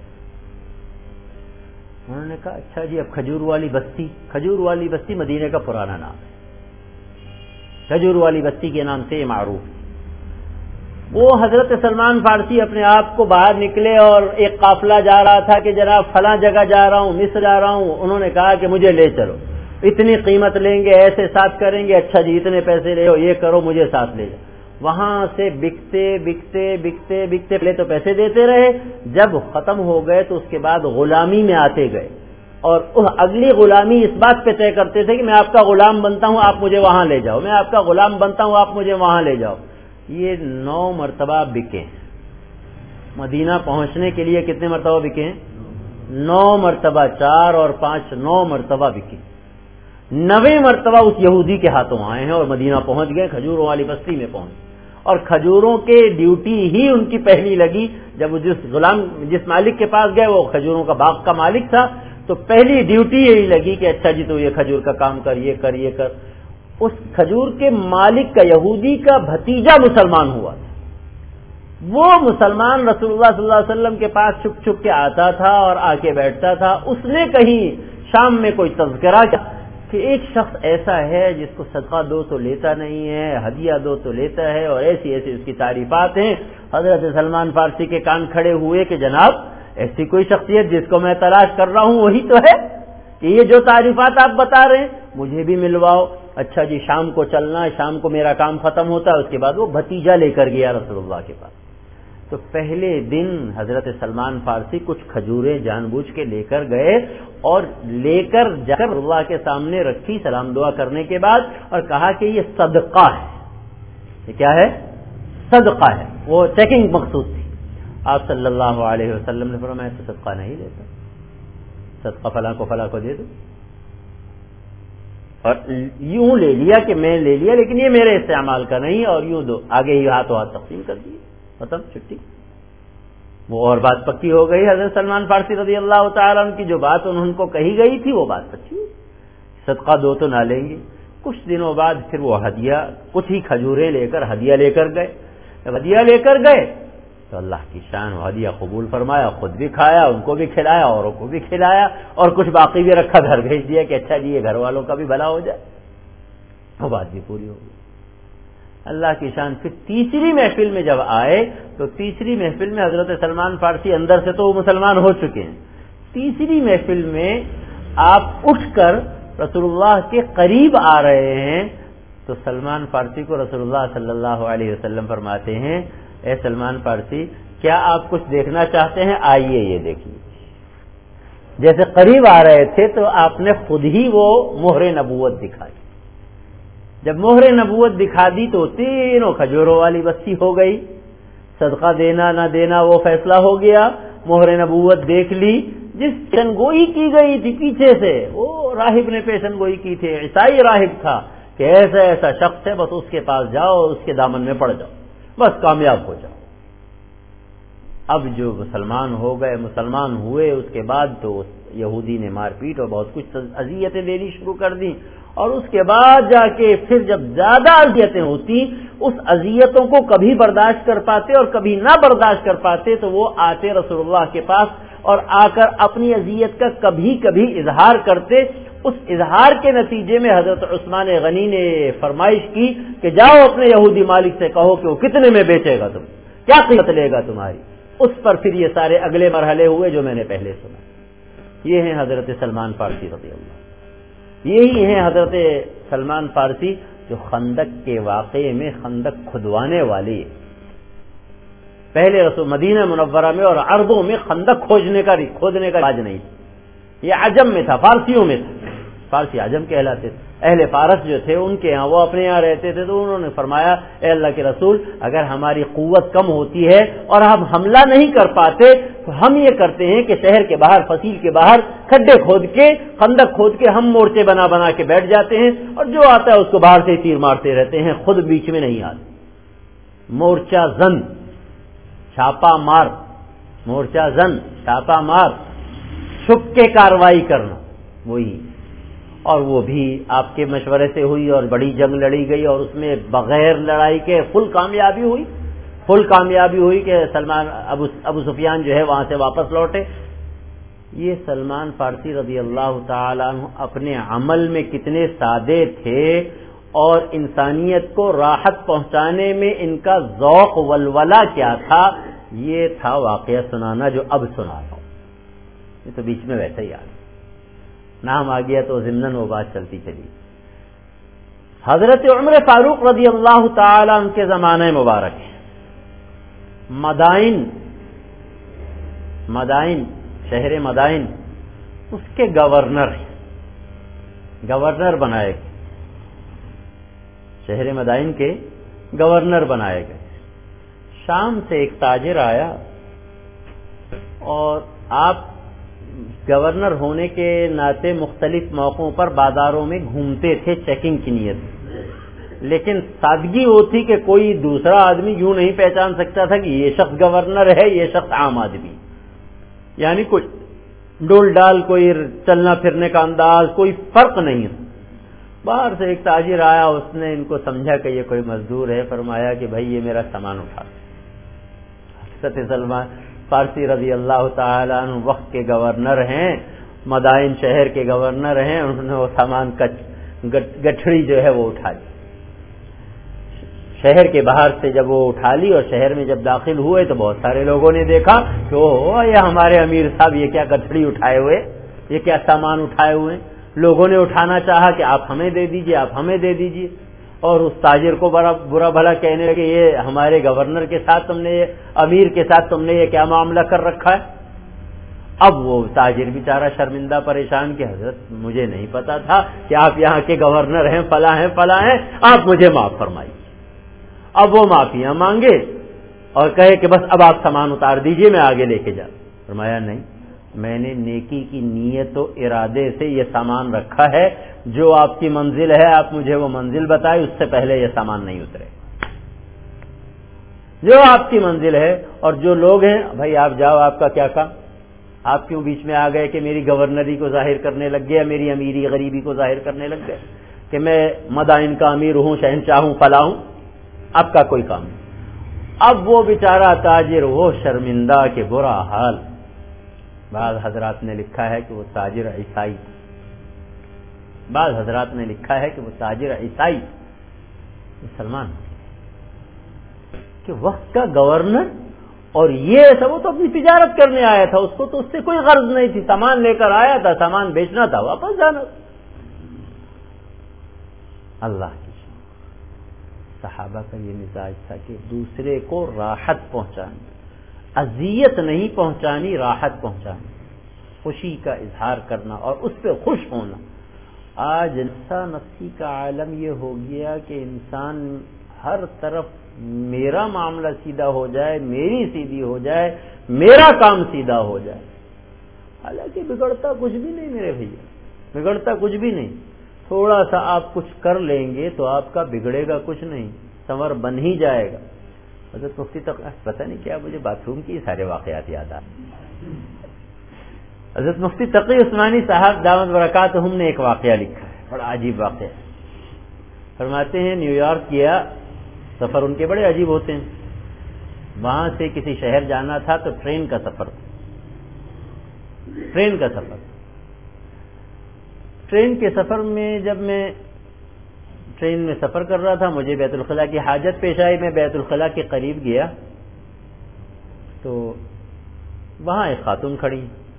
انہوں نے کہا اچھا جی اب کھجور والی بستی، کھجور والی بستی مدینے کا پرانا نام ہے، کھجور والی بستی کے نام سے یہ معروف ہے۔ وہ حضرت سلمان فارسی اپنے آپ کو باہر نکلے اور ایک قافلہ جا رہا تھا کہ جناب فلاں جگہ جا رہا ہوں، مصر جا رہا ہوں۔ انہوں نے کہا کہ مجھے لے چلو، اتنی قیمت لیں گے، ایسے ساتھ کریں گے، اچھا جی اتنے پیسے لے لو، یہ کرو، مجھے ساتھ لے جاؤ۔ وہاں سے بکتے بکتے بکتے بکتے پہلے تو پیسے دیتے رہے، جب ختم ہو گئے تو اس کے بعد غلامی میں آتے گئے، اور اگلی غلامی اس بات پہ طے کرتے تھے کہ میں آپ کا غلام بنتا ہوں، آپ مجھے وہاں لے جاؤ، میں آپ کا غلام بنتا ہوں، آپ مجھے وہاں لے جاؤ۔ یہ 9 مرتبہ بکے۔ مدینہ پہنچنے کے لیے کتنے مرتبہ بکے؟ 9 مرتبہ، 4 اور 5 9 مرتبہ بکے۔ 90 مرتبہ اس یہودی کے ہاتھوں آئے ہیں اور مدینہ پہنچ گئے، کھجوروں والی بستی میں پہنچ، اور کھجوروں کے ڈیوٹی ہی ان کی پہلی لگی۔ جب وہ جس مالک کے پاس گئے، وہ کھجوروں کا باغ کا مالک تھا، تو پہلی ڈیوٹی یہی لگی کہ اچھا جی تو یہ کھجور کا کام کر، یہ کر، یہ کر۔ اس کھجور کے مالک کا، یہودی کا بھتیجا مسلمان ہوا تھا۔ وہ مسلمان رسول اللہ صلی اللہ علیہ وسلم کے پاس چھپ چھپ کے آتا تھا اور آ کے بیٹھتا تھا۔ اس نے کہیں شام میں کوئی تذکرہ کیا کہ ایک شخص ایسا ہے جس کو صدقہ دو تو لیتا نہیں ہے، ہدیہ دو تو لیتا ہے، اور ایسی ایسی اس کی تعریفات ہیں۔ حضرت سلمان فارسی کے کان کھڑے ہوئے کہ جناب ایسی کوئی شخصیت جس کو میں تلاش کر رہا ہوں وہی تو ہے، کہ یہ جو تعریفات آپ بتا رہے ہیں مجھے بھی ملواؤ۔ اچھا جی شام کو چلنا، شام کو میرا کام ختم ہوتا ہے۔ اس کے بعد وہ بھتیجا لے کر گیا رسول اللہ کے پاس۔ تو پہلے دن حضرت سلمان فارسی کچھ کھجوریں جان بوجھ کے لے کر گئے، اور لے کر جا کر اللہ کے سامنے رکھی سلام دعا کرنے کے بعد، اور کہا کہ یہ صدقہ ہے۔ یہ کیا ہے؟ صدقہ ہے۔ وہ چیکنگ مقصود تھی۔ آپ صلی اللہ علیہ وسلم نے فرمایا میں تو صدقہ نہیں لیتا، صدقہ فلاں کو دے دو۔ اور یوں لے لیا کہ میں لے لیا، لیکن یہ میرے استعمال کا نہیں، اور یوں دو، آگے ہی ہاتھوں ہاتھ تقسیم کر دیے، ختم، چھٹی۔ وہ اور بات پکی ہو گئی۔ حضرت سلمان فارسی رضی اللہ تعالیٰ عنہ کی جو بات انہوں کو کہی گئی تھی وہ بات پکی ہوئی، صدقہ دو تو نہ لیں گے۔ کچھ دنوں بعد پھر وہ ہدیہ، کچھ ہی کھجوریں لے کر ہدیہ لے کر گئے۔ جب ہدیہ لے کر گئے تو اللہ کی شان، وہ ہدیہ قبول فرمایا، خود بھی کھایا، ان کو بھی کھلایا، اوروں کو بھی کھلایا، اور کچھ باقی بھی رکھا، گھر بھیج دیا کہ اچھا جی یہ گھر والوں کا بھی بھلا ہو جائے۔ وہ بات بھی پوری ہو گئی۔ اللہ کی شان۔ پھر تیسری محفل میں جب آئے تو تیسری محفل میں حضرت سلمان فارسی اندر سے تو وہ مسلمان ہو چکے ہیں، تیسری محفل میں آپ اٹھ کر رسول اللہ کے قریب آ رہے ہیں، تو سلمان فارسی کو رسول اللہ صلی اللہ علیہ وسلم فرماتے ہیں اے سلمان فارسی کیا آپ کچھ دیکھنا چاہتے ہیں؟ آئیے یہ دیکھیے۔ جیسے قریب آ رہے تھے تو آپ نے خود ہی وہ مہر نبوت دکھائی۔ جب مہر نبوت دکھا دی تو تینوں کھجوروں والی بستی ہو گئی، صدقہ دینا نہ دینا وہ فیصلہ ہو گیا، مہر نبوت دیکھ لی۔ جس پیشن گوئی کی گئی تھی پیچھے سے، وہ راہب نے پیشن گوئی کی تھی، عیسائی راہب تھا کہ ایسا ایسا شخص ہے، بس اس کے پاس جاؤ اور اس کے دامن میں پڑ جاؤ، بس کامیاب ہو جاؤ۔ اب جو مسلمان ہو گئے، مسلمان ہوئے، اس کے بعد تو یہودی نے مار پیٹ اور بہت کچھ اذیتیں دینی شروع کر دیں، اور اس کے بعد جا کے پھر جب زیادہ اذیتیں ہوتی، اس اذیتوں کو کبھی برداشت کر پاتے اور کبھی نہ برداشت کر پاتے تو وہ آتے رسول اللہ کے پاس اور آ کر اپنی اذیت کا کبھی کبھی اظہار کرتے۔ اس اظہار کے نتیجے میں حضرت عثمان غنی نے فرمائش کی کہ جاؤ اپنے یہودی مالک سے کہو کہ وہ کتنے میں بیچے گا، تم کیا قیمت لے گا تمہاری۔ اس پر پھر یہ سارے اگلے مرحلے ہوئے جو میں نے پہلے سنا۔ یہ ہیں حضرت سلمان فارسی رضی اللہ، یہی ہیں حضرت سلمان فارسی جو خندق کے واقعے میں خندق کھدوانے والے، پہلے رسول مدینہ منورہ میں اور عربوں میں خندق کھودنے کا رواج نہیں تھا، یہ عجم میں تھا، فارسیوں میں تھا، فارسی عجم کہلاتے تھے۔ اہل فارس جو تھے ان کے ہاں، وہ اپنے یہاں رہتے تھے، تو انہوں نے فرمایا اے اللہ کے رسول اگر ہماری قوت کم ہوتی ہے اور ہم حملہ نہیں کر پاتے تو ہم یہ کرتے ہیں کہ شہر کے باہر، فصیل کے باہر کھڈے کھود کے، خندق کھود کے ہم مورچے بنا بنا کے بیٹھ جاتے ہیں، اور جو آتا ہے اس کو باہر سے تیر مارتے رہتے ہیں، خود بیچ میں نہیں آتے۔ مورچہ زن، چھاپا مار، مورچہ زن، چھاپا مار، چھپ کے کاروائی کرنا، وہی اور وہ بھی آپ کے مشورے سے ہوئی اور بڑی جنگ لڑی گئی اور اس میں بغیر لڑائی کے فل کامیابی ہوئی کہ سلمان ابو سفیان جو ہے وہاں سے واپس لوٹے. یہ سلمان فارسی رضی اللہ تعالیٰ عنہ اپنے عمل میں کتنے سادے تھے اور انسانیت کو راحت پہنچانے میں ان کا ذوق ولولہ کیا تھا. یہ تھا واقعہ سنانا جو اب سنا رہا ہوں. یہ تو بیچ میں ویسا ہی آ گیا, نام آ گیا تو ضمناً وہ بات چلتی چلی. حضرت عمر فاروق رضی اللہ تعالیٰ عنہ کے زمانہ مبارک ہے. مدائن شہر مدائن اس کے گورنر بنائے گئے. شہر مدائن کے گورنر بنائے گئے. شام سے ایک تاجر آیا اور آپ گورنر ہونے کے ناطے مختلف موقعوں پر بازاروں میں گھومتے تھے چیکنگ کی نیت سے, لیکن سادگی وہ تھی کہ کوئی دوسرا آدمی یوں نہیں پہچان سکتا تھا کہ یہ شخص گورنر ہے, یہ شخص عام آدمی. یعنی کوئی ڈول ڈال, کوئی چلنا پھرنے کا انداز, کوئی فرق نہیں. باہر سے ایک تاجر آیا, اس نے ان کو سمجھا کہ یہ کوئی مزدور ہے, فرمایا کہ بھائی یہ میرا سامان اٹھا. حضرت سلمان فارسی رضی اللہ تعالیٰ عنہ وقت کے گورنر ہیں, مدائن شہر کے گورنر ہیں, انہوں نے وہ سامان گٹھڑی جو ہے وہ اٹھا لی. شہر کے باہر سے جب وہ اٹھا لی اور شہر میں جب داخل ہوئے تو بہت سارے لوگوں نے دیکھا کہ یہ ہمارے امیر صاحب یہ کیا گٹھڑی اٹھائے ہوئے, یہ کیا سامان اٹھائے ہوئے. لوگوں نے اٹھانا چاہا کہ آپ ہمیں دے دیجئے, آپ ہمیں دے دیجئے, اور اس تاجر کو بڑا برا بھلا کہنے لگے یہ ہمارے گورنر کے ساتھ تم نے, یہ امیر کے ساتھ تم نے یہ کیا معاملہ کر رکھا ہے. اب وہ تاجر بیچارہ شرمندہ پریشان کہ حضرت مجھے نہیں پتا تھا کہ آپ یہاں کے گورنر ہیں, فلاں ہیں, آپ مجھے معاف فرمائیے. اب وہ معافیاں مانگے اور کہے کہ بس اب آپ سامان اتار دیجئے, میں آگے لے کے جاؤں. فرمایا نہیں, میں نے نیکی کی نیت و ارادے سے یہ سامان رکھا ہے, جو آپ کی منزل ہے آپ مجھے وہ منزل بتائے, اس سے پہلے یہ سامان نہیں اترے. جو آپ کی منزل ہے اور جو لوگ ہیں بھائی آپ جاؤ, آپ کا کیا کام, آپ کیوں بیچ میں آ گئے کہ میری گورنری کو ظاہر کرنے لگ گئے, میری امیری غریبی کو ظاہر کرنے لگ گئے کہ میں مدائن کا امیر ہوں, شہنشاہ ہوں, فلاں ہوں, آپ کا کوئی کام نہیں. اب وہ بیچارہ تاجر وہ شرمندہ کہ برا حال. بعض حضرات نے لکھا ہے کہ وہ تاجر عیسائی, بعض حضرات نے لکھا ہے کہ وہ تاجر عیسائی مسلمان کہ وقت کا گورنر, اور یہ سب وہ تو اپنی تجارت کرنے آیا تھا, اس کو تو اس سے کوئی غرض نہیں تھی, سامان لے کر آیا تھا, سامان بیچنا تھا, واپس جانا. اللہ کی صحابہ کا یہ مزاج تھا کہ دوسرے کو راحت پہنچانی, اذیت نہیں پہنچانی, راحت پہنچانی, خوشی کا اظہار کرنا اور اس پہ خوش ہونا. آج نفسی کا عالم یہ ہو گیا کہ انسان ہر طرف میرا معاملہ سیدھا ہو جائے, میری سیدھی ہو جائے, میرا کام سیدھا ہو جائے. حالانکہ بگڑتا کچھ بھی نہیں میرے بھیا, بگڑتا کچھ بھی نہیں. تھوڑا سا آپ کچھ کر لیں گے تو آپ کا بگڑے گا کچھ نہیں, سنور بن ہی جائے گا. حضرت مفتی تک پتہ نہیں کیا مجھے باتھ روم کی سارے واقعات یاد آ. حضرت مفتی تقی عثمانی صاحب دامت برکاتہم نے ایک واقعہ لکھا ہے, بڑا عجیب واقعہ. فرماتے ہیں نیو یارک کیا سفر ان کے بڑے عجیب ہوتے ہیں. وہاں سے کسی شہر جانا تھا تو ٹرین کا سفر, ٹرین کا سفر. ٹرین کے سفر میں جب میں ٹرین میں سفر کر رہا تھا, مجھے بیت الخلاء کی حاجت پیش آئی. میں بیت الخلاء کے قریب گیا تو وہاں ایک خاتون کھڑی,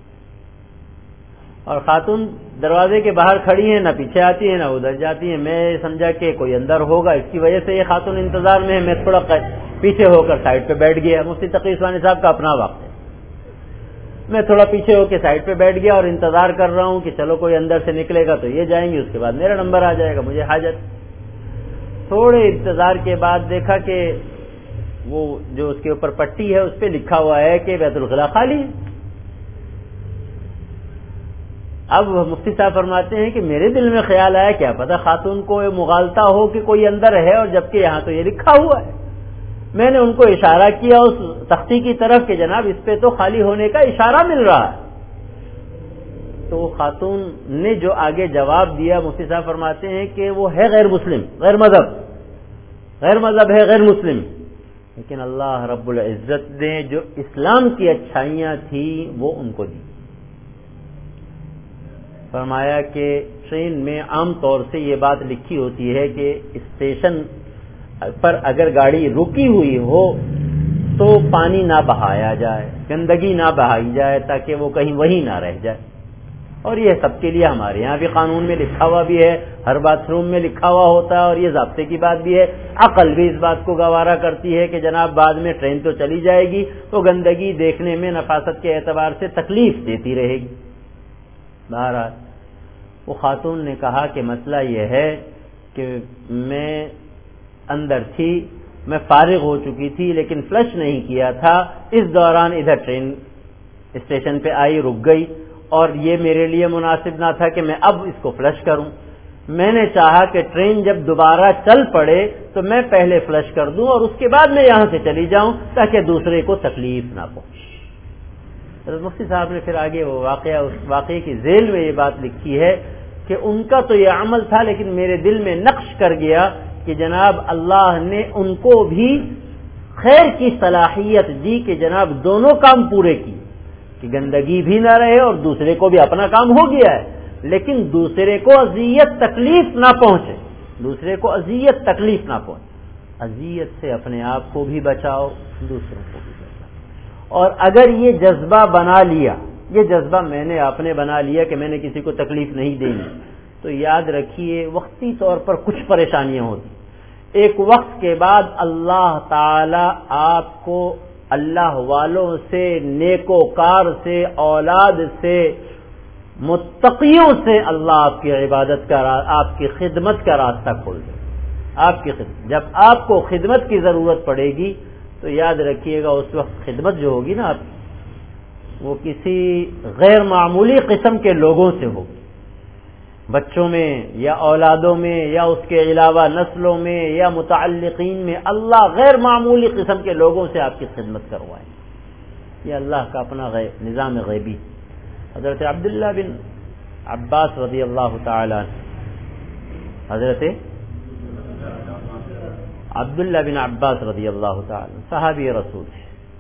اور خاتون دروازے کے باہر کھڑی ہیں, نہ پیچھے آتی ہے نہ ادھر جاتی ہے. میں سمجھا کہ کوئی اندر ہوگا, اس کی وجہ سے یہ خاتون انتظار میں ہے. میں تھوڑا پیچھے ہو کر سائڈ پہ بیٹھ گیا. مفتی تقی عثمانی صاحب کا اپنا واقعہ. میں تھوڑا پیچھے ہو کے سائڈ پہ بیٹھ گیا اور انتظار کر رہا ہوں کہ چلو کوئی اندر سے نکلے گا تو یہ جائیں گے, اس کے بعد میرا نمبر آ جائے گا, مجھے حاجت. تھوڑے انتظار کے بعد دیکھا کہ وہ جو اس کے اوپر پٹی ہے اس پہ لکھا ہوا ہے کہ بیت الخلاء خالی ہے. اب مفتی صاحب فرماتے ہیں کہ میرے دل میں خیال آیا کیا پتہ خاتون کو مغالطہ ہو کہ کوئی اندر ہے, اور جبکہ یہاں تو یہ لکھا ہوا ہے. میں نے ان کو اشارہ کیا اس تختی کی طرف کہ جناب اس پہ تو خالی ہونے کا اشارہ مل رہا ہے. تو خاتون نے جو آگے جواب دیا مفتی صاحب فرماتے ہیں کہ وہ ہے غیر مسلم، غیر مذہب ہے، غیر مسلم، لیکن اللہ رب العزت نے جو اسلام کی اچھائیاں تھیں وہ ان کو دی۔ فرمایا کہ ٹرین میں عام طور سے یہ بات لکھی ہوتی ہے کہ اسٹیشن پر اگر گاڑی رکی ہوئی ہو تو پانی نہ بہایا جائے، گندگی نہ بہائی جائے تاکہ وہ کہیں وہیں نہ رہ جائے، اور یہ سب کے لیے ہمارے یہاں بھی قانون میں لکھا ہوا بھی ہے، ہر باتھ روم میں لکھا ہوا ہوتا ہے، اور یہ ضابطے کی بات بھی ہے۔ عقل بھی اس بات کو گوارا کرتی ہے کہ جناب بعد میں ٹرین تو چلی جائے گی تو گندگی دیکھنے میں نفاست کے اعتبار سے تکلیف دیتی رہے گی۔ بہرحال وہ خاتون نے کہا کہ مسئلہ یہ ہے کہ میں اندر تھی، میں فارغ ہو چکی تھی لیکن فلش نہیں کیا تھا، اس دوران ادھر ٹرین اسٹیشن پہ آئی، رک گئی، اور یہ میرے لیے مناسب نہ تھا کہ میں اب اس کو فلش کروں۔ میں نے چاہا کہ ٹرین جب دوبارہ چل پڑے تو میں پہلے فلش کر دوں اور اس کے بعد میں یہاں سے چلی جاؤں تاکہ دوسرے کو تکلیف نہ پہنچے۔ حضرت مفتی صاحب نے پھر آگے وہ اس واقعے کی ذیل میں یہ بات لکھی ہے کہ ان کا تو یہ عمل تھا لیکن میرے دل میں نقش کر گیا کہ جناب اللہ نے ان کو بھی خیر کی صلاحیت دی کہ جناب دونوں کام پورے کیے، کہ گندگی بھی نہ رہے اور دوسرے کو بھی اپنا کام ہو گیا ہے، لیکن دوسرے کو اذیت تکلیف نہ پہنچے، اذیت سے اپنے آپ کو بھی بچاؤ، دوسروں کو بھی بچاؤ۔ اور اگر یہ جذبہ بنا لیا، یہ جذبہ میں نے آپ نے بنا لیا کہ میں نے کسی کو تکلیف نہیں دینی، تو یاد رکھیے وقتی طور پر کچھ پریشانیاں ہوتی، ایک وقت کے بعد اللہ تعالی آپ کو اللہ والوں سے، نیکوکار سے، اولاد سے، متقیوں سے اللہ آپ کی عبادت کا، آپ کی خدمت کا راستہ کھول دے۔ آپ کی خدمت، جب آپ کو خدمت کی ضرورت پڑے گی تو یاد رکھیے گا اس وقت خدمت جو ہوگی نا آپ کی، وہ کسی غیر معمولی قسم کے لوگوں سے ہوگی، بچوں میں یا اولادوں میں یا اس کے علاوہ نسلوں میں یا متعلقین میں، اللہ غیر معمولی قسم کے لوگوں سے آپ کی خدمت کروائیں۔ یہ اللہ کا اپنا نظام غیبی۔ حضرت عبداللہ بن عباس رضی اللہ تعالی عنہ، حضرت عبداللہ بن عباس رضی اللہ تعالی عنہ صحابی رسول ہے،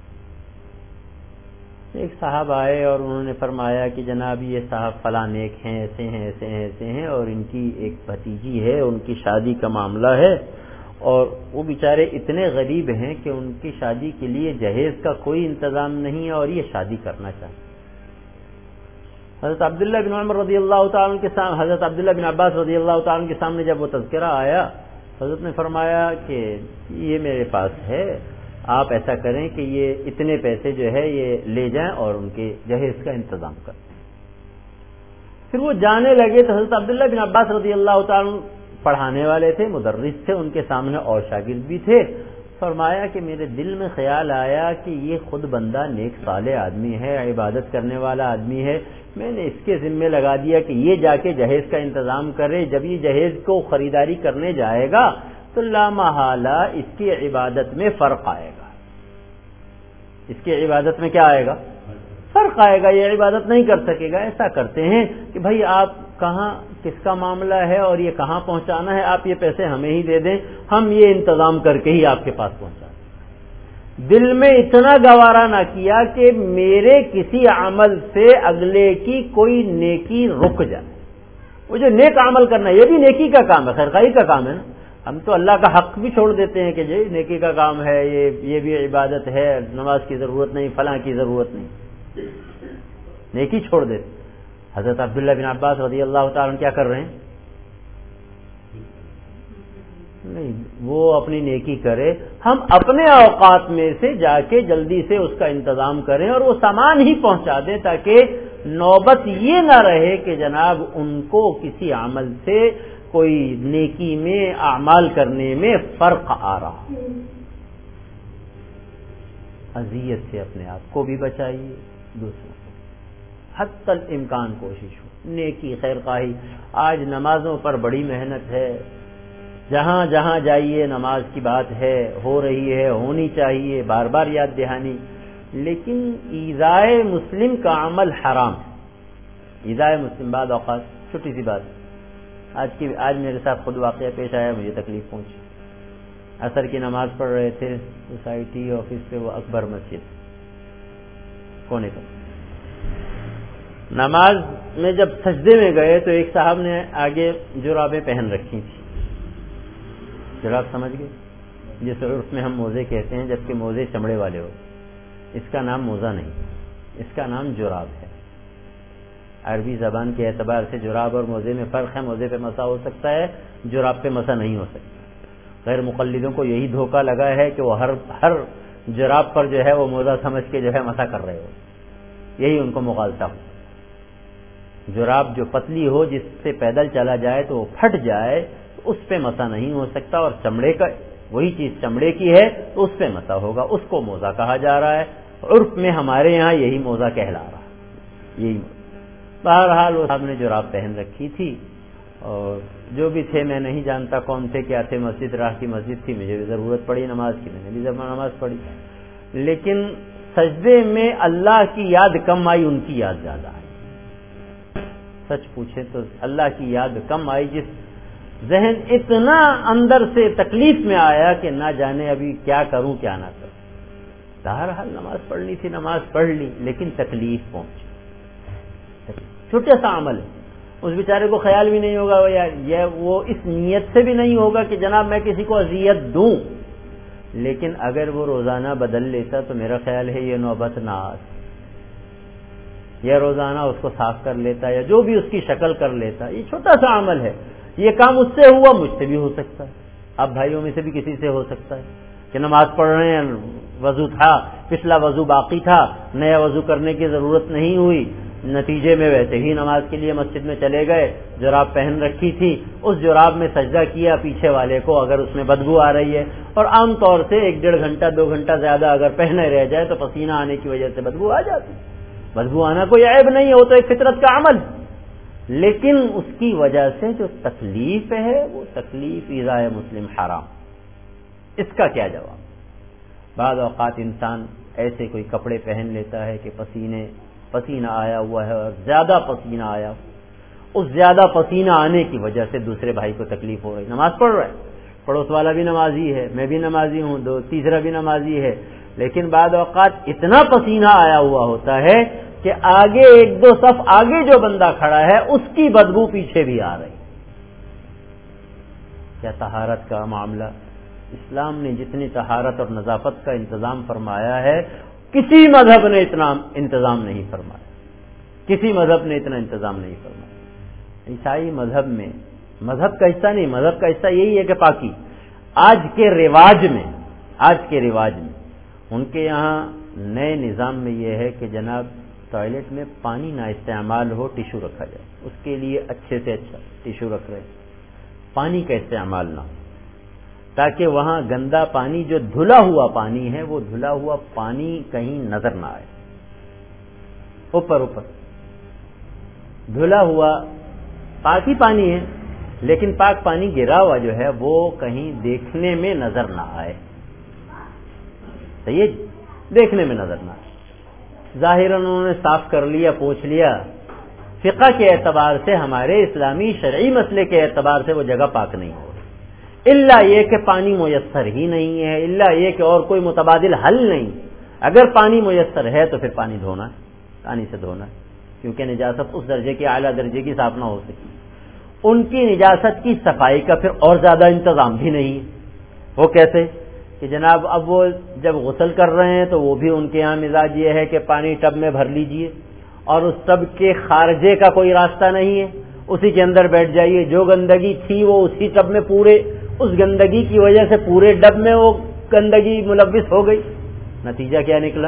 ایک صاحب آئے اور انہوں نے فرمایا کہ جناب یہ صاحب فلاں نیک ہیں، ایسے ہیں اور ان کی ایک بھتیجی ہے، ان کی شادی کا معاملہ ہے، اور وہ بیچارے اتنے غریب ہیں کہ ان کی شادی کے لیے جہیز کا کوئی انتظام نہیں ہے اور یہ شادی کرنا چاہتے۔ حضرت عبداللہ بن عمر رضی اللہ تعالیٰ عنہ کے سامنے، حضرت عبداللہ بن عباس رضی اللہ تعالیٰ عنہ کے سامنے جب وہ تذکرہ آیا، حضرت نے فرمایا کہ یہ میرے پاس ہے، آپ ایسا کریں کہ یہ اتنے پیسے جو ہے یہ لے جائیں اور ان کے جہیز کا انتظام کریں۔ پھر وہ جانے لگے تو حضرت عبداللہ بن عباس رضی اللہ تعالیٰ عنہ پڑھانے والے تھے، مدرس تھے، ان کے سامنے اور شاگرد بھی تھے۔ فرمایا کہ میرے دل میں خیال آیا کہ یہ خود بندہ نیک صالح آدمی ہے، عبادت کرنے والا آدمی ہے، میں نے اس کے ذمے لگا دیا کہ یہ جا کے جہیز کا انتظام کرے، جب یہ جہیز کو خریداری کرنے جائے گا تو لا محالہ اس کی عبادت میں فرق آئے گا۔ اس کی عبادت میں کیا آئے گا؟ فرق آئے گا، یہ عبادت نہیں کر سکے گا۔ ایسا کرتے ہیں کہ بھائی آپ کہاں کس کا معاملہ ہے اور یہ کہاں پہنچانا ہے، آپ یہ پیسے ہمیں ہی دے دیں، ہم یہ انتظام کر کے ہی آپ کے پاس پہنچا دیں۔ دل میں اتنا گوارا نہ کیا کہ میرے کسی عمل سے اگلے کی کوئی نیکی رک جائے۔ وہ جو نیک عمل کرنا یہ بھی نیکی کا کام ہے، خیرخواہی کا کام ہے نا۔ ہم تو اللہ کا حق بھی چھوڑ دیتے ہیں کہ جی نیکی کا کام ہے، یہ بھی عبادت ہے، نماز کی ضرورت نہیں، فلاں کی ضرورت نہیں، نیکی چھوڑ دیتے۔ حضرت عبداللہ بن عباس رضی اللہ تعالیٰ عنہ کیا کر رہے ہیں؟ نہیں، وہ اپنی نیکی کرے، ہم اپنے اوقات میں سے جا کے جلدی سے اس کا انتظام کریں اور وہ سامان ہی پہنچا دیں تاکہ نوبت یہ نہ رہے کہ جناب ان کو کسی عمل سے کوئی نیکی میں اعمال کرنے میں فرق آ رہا۔ اذیت سے اپنے آپ کو بھی بچائیے، دوسروں کو حتی الامکان کوشش ہو، نیکی خیر خواہی۔ آج نمازوں پر بڑی محنت ہے، جہاں جہاں جائیے نماز کی بات ہے، ہو رہی ہے، ہونی چاہیے، بار بار یاد دہانی، لیکن ایذائے مسلم کا عمل حرام ہے، ہدایہ مسلم بعد اوقات چھوٹی سی بات، آج میرے ساتھ خود واقعہ پیش آیا، مجھے تکلیف پہنچی۔ عصر کی نماز پڑھ رہے تھے سوسائٹی آفس پہ، وہ اکبر مسجد کونے پر، نماز میں جب سجدے میں گئے تو ایک صاحب نے آگے جرابیں پہن رکھی تھی، جراب سمجھ گئے جس عرف میں ہم موزے کہتے ہیں، جبکہ موزے چمڑے والے ہو، اس کا نام موزہ نہیں، اس کا نام جراب ہے۔ عربی زبان کے اعتبار سے جراب اور موزے میں فرق ہے، موزے پہ مسا ہو سکتا ہے، جراب پہ مسا نہیں ہو سکتا۔ غیر مقلدوں کو یہی دھوکہ لگا ہے کہ وہ ہر جراب پر جو ہے وہ موزہ سمجھ کے جو ہے مسا کر رہے ہو، یہی ان کو مغالطہ ہو۔ جراب جو پتلی ہو، جس سے پیدل چلا جائے تو وہ پھٹ جائے، تو اس پہ مسا نہیں ہو سکتا، اور چمڑے کا وہی چیز چمڑے کی ہے تو اس پہ مسا ہوگا، اس کو موزہ کہا جا رہا ہے۔ عرف میں ہمارے یہاں یہی موزہ کہلا رہا ہے، یہی۔ بہرحال وہ صاحب نے جراب پہن رکھی تھی، اور جو بھی تھے میں نہیں جانتا کون تھے کیا تھے، مسجد راہ کی مسجد تھی، مجھے بھی ضرورت پڑی نماز کی، میں نے بھی نماز پڑھی، لیکن سجدے میں اللہ کی یاد کم آئی، ان کی یاد زیادہ آئی۔ سچ پوچھے تو اللہ کی یاد کم آئی، جس ذہن اتنا اندر سے تکلیف میں آیا کہ نہ جانے ابھی کیا کروں کیا نہ کروں۔ بہرحال نماز پڑھنی تھی، نماز پڑھ لی، لیکن تکلیف پہنچی۔ چھوٹا سا عمل ہے، اس بیچارے کو خیال بھی نہیں ہوگا وہ اس نیت سے بھی نہیں ہوگا کہ جناب میں کسی کو اذیت دوں، لیکن اگر وہ روزانہ بدل لیتا تو میرا خیال ہے یہ نوبت نہ آتی، یا روزانہ اس کو صاف کر لیتا، یا جو بھی اس کی شکل کر لیتا۔ یہ چھوٹا سا عمل ہے، یہ کام اس سے ہوا، مجھ سے بھی ہو سکتا ہے، اب بھائیوں میں سے بھی کسی سے ہو سکتا ہے کہ نماز پڑھ رہے ہیں، وضو تھا، پچھلا وضو باقی تھا، نیا وضو کرنے کی ضرورت نہیں ہوئی، نتیجے میں ویسے ہی نماز کے لیے مسجد میں چلے گئے، جراب پہن رکھی تھی، اس جراب میں سجدہ کیا پیچھے والے کو، اگر اس میں بدبو آ رہی ہے، اور عام طور سے 1-1.5 گھنٹہ 2 گھنٹہ زیادہ اگر پہنے رہ جائے تو پسینہ آنے کی وجہ سے بدبو آ جاتی، بدبو آنا کوئی عیب نہیں ہے، وہ تو ایک فطرت کا عمل، لیکن اس کی وجہ سے جو تکلیف ہے وہ تکلیف ایذائے مسلم حرام۔ اس کا کیا جواب؟ بعض اوقات انسان ایسے کوئی کپڑے پہن لیتا ہے کہ پسینہ آیا ہوا ہے، اور زیادہ پسینہ آیا، اس زیادہ پسینہ آنے کی وجہ سے دوسرے بھائی کو تکلیف ہو رہی، نماز پڑھ رہا ہے، پڑوس والا بھی نمازی ہے، میں بھی نمازی ہوں، تیسرا بھی نمازی ہے، لیکن بعض اوقات اتنا پسینہ آیا ہوا ہوتا ہے کہ آگے 1-2 صف آگے جو بندہ کھڑا ہے اس کی بدبو پیچھے بھی آ رہی۔ کیا طہارت کا معاملہ؟ اسلام نے جتنی طہارت اور نظافت کا انتظام فرمایا ہے، کسی مذہب نے اتنا انتظام نہیں فرمایا، کسی مذہب نے اتنا انتظام نہیں فرمایا۔ عیسائی مذہب میں، مذہب کا حصہ نہیں، مذہب کا حصہ یہی ہے کہ پاکی، آج کے رواج میں ان کے یہاں نئے نظام میں یہ ہے کہ جناب ٹوائلٹ میں پانی نہ استعمال ہو، ٹیشو رکھا جائے، اس کے لیے اچھے سے اچھا ٹیشو رکھ رہے ہیں، پانی کا استعمال نہ ہو، تاکہ وہاں گندا پانی جو دھلا ہوا پانی ہے، وہ دھلا ہوا پانی کہیں نظر نہ آئے، اوپر دھلا ہوا پاک ہی پانی ہے، لیکن پاک پانی گرا ہوا جو ہے وہ کہیں دیکھنے میں نظر نہ آئے، صحیح، دیکھنے میں نظر نہ آئے، ظاہراً انہوں نے صاف کر لیا، پوچھ لیا، فقہ کے اعتبار سے، ہمارے اسلامی شرعی مسئلے کے اعتبار سے وہ جگہ پاک نہیں ہو رہی، الا یہ کہ پانی میسر ہی نہیں ہے، الا یہ کہ اور کوئی متبادل حل نہیں۔ اگر پانی میسر ہے تو پھر پانی سے دھونا، کیونکہ نجاست اس درجے کی، اعلیٰ درجے کی صاف نہ ہو سکی، ان کی نجاست کی صفائی کا پھر اور زیادہ انتظام بھی نہیں ہے۔ وہ کیسے کہ جناب اب وہ جب غسل کر رہے ہیں تو وہ بھی ان کے یہاں مزاج یہ ہے کہ پانی ٹب میں بھر لیجئے، اور اس ٹب کے خارجے کا کوئی راستہ نہیں ہے، اسی کے اندر بیٹھ جائیے، جو گندگی تھی وہ اسی ٹب میں، پورے اس گندگی کی وجہ سے پورے ٹب میں وہ گندگی ملوث ہو گئی، نتیجہ کیا نکلا؟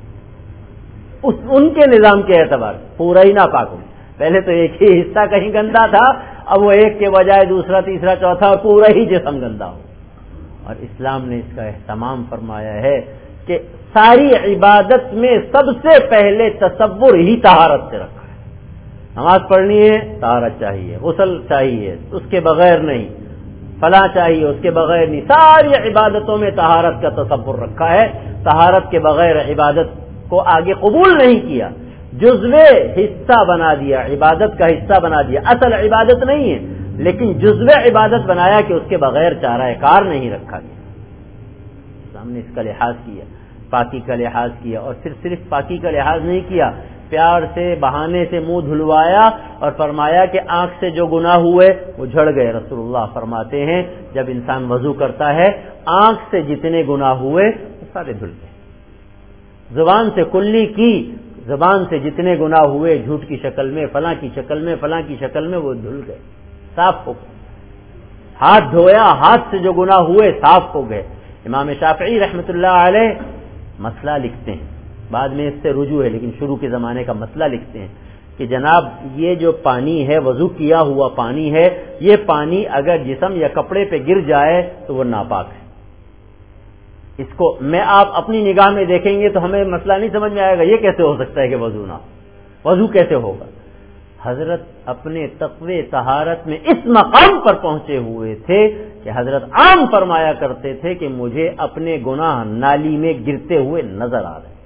ان کے نظام کے اعتبار پورا ہی ناپاک ہو، پہلے تو ایک ہی حصہ کہیں گندا تھا، اب وہ ایک کے بجائے دوسرا تیسرا چوتھا اور پورا ہی جسم گندا ہو۔ اور اسلام نے اس کا اہتمام فرمایا ہے کہ ساری عبادت میں سب سے پہلے تصور ہی طہارت سے رکھا ہے، نماز پڑھنی ہے طہارت چاہیے، غسل چاہیے اس کے بغیر نہیں، فلاں چاہیے اس کے بغیر نہیں، ساری عبادتوں میں طہارت کا تصور رکھا ہے، طہارت کے بغیر عبادت کو آگے قبول نہیں کیا۔ جزوے حصہ بنا دیا، عبادت کا حصہ بنا دیا، اصل عبادت نہیں ہے لیکن جزوے عبادت بنایا کہ اس کے بغیر چارہ کار نہیں رکھا گیا. سامنے اس کا لحاظ کیا، پاکی کا لحاظ کیا، اور صرف پاکی کا لحاظ نہیں کیا، پیار سے بہانے سے منہ دھلوایا اور فرمایا کہ آنکھ سے جو گناہ ہوئے وہ جھڑ گئے. رسول اللہ فرماتے ہیں جب انسان وضو کرتا ہے آنکھ سے جتنے گناہ ہوئے وہ سارے دھل گئے. زبان سے کلی کی، زبان سے جتنے گناہ ہوئے جھوٹ کی شکل میں، فلاں کی شکل میں، فلاں کی شکل میں، وہ دھل گئے، صاف ہو گئے. ہاتھ دھویا، ہاتھ سے جو گناہ ہوئے صاف ہو گئے. امام شافعی رحمۃ اللہ علیہ مسئلہ لکھتے ہیں، بعد میں اس سے رجوع ہے لیکن شروع کے زمانے کا مسئلہ لکھتے ہیں کہ جناب یہ جو پانی ہے، وضو کیا ہوا پانی ہے، یہ پانی اگر جسم یا کپڑے پہ گر جائے تو وہ ناپاک ہے. اس کو میں آپ اپنی نگاہ میں دیکھیں گے تو ہمیں مسئلہ نہیں سمجھ میں آئے گا، یہ کیسے ہو سکتا ہے کہ وضو نہ ہو، وضو کیسے ہوگا. حضرت اپنے تقوی طہارت میں اس مقام پر پہنچے ہوئے تھے کہ حضرت عام فرمایا کرتے تھے کہ مجھے اپنے گناہ نالی میں گرتے ہوئے نظر آ رہے.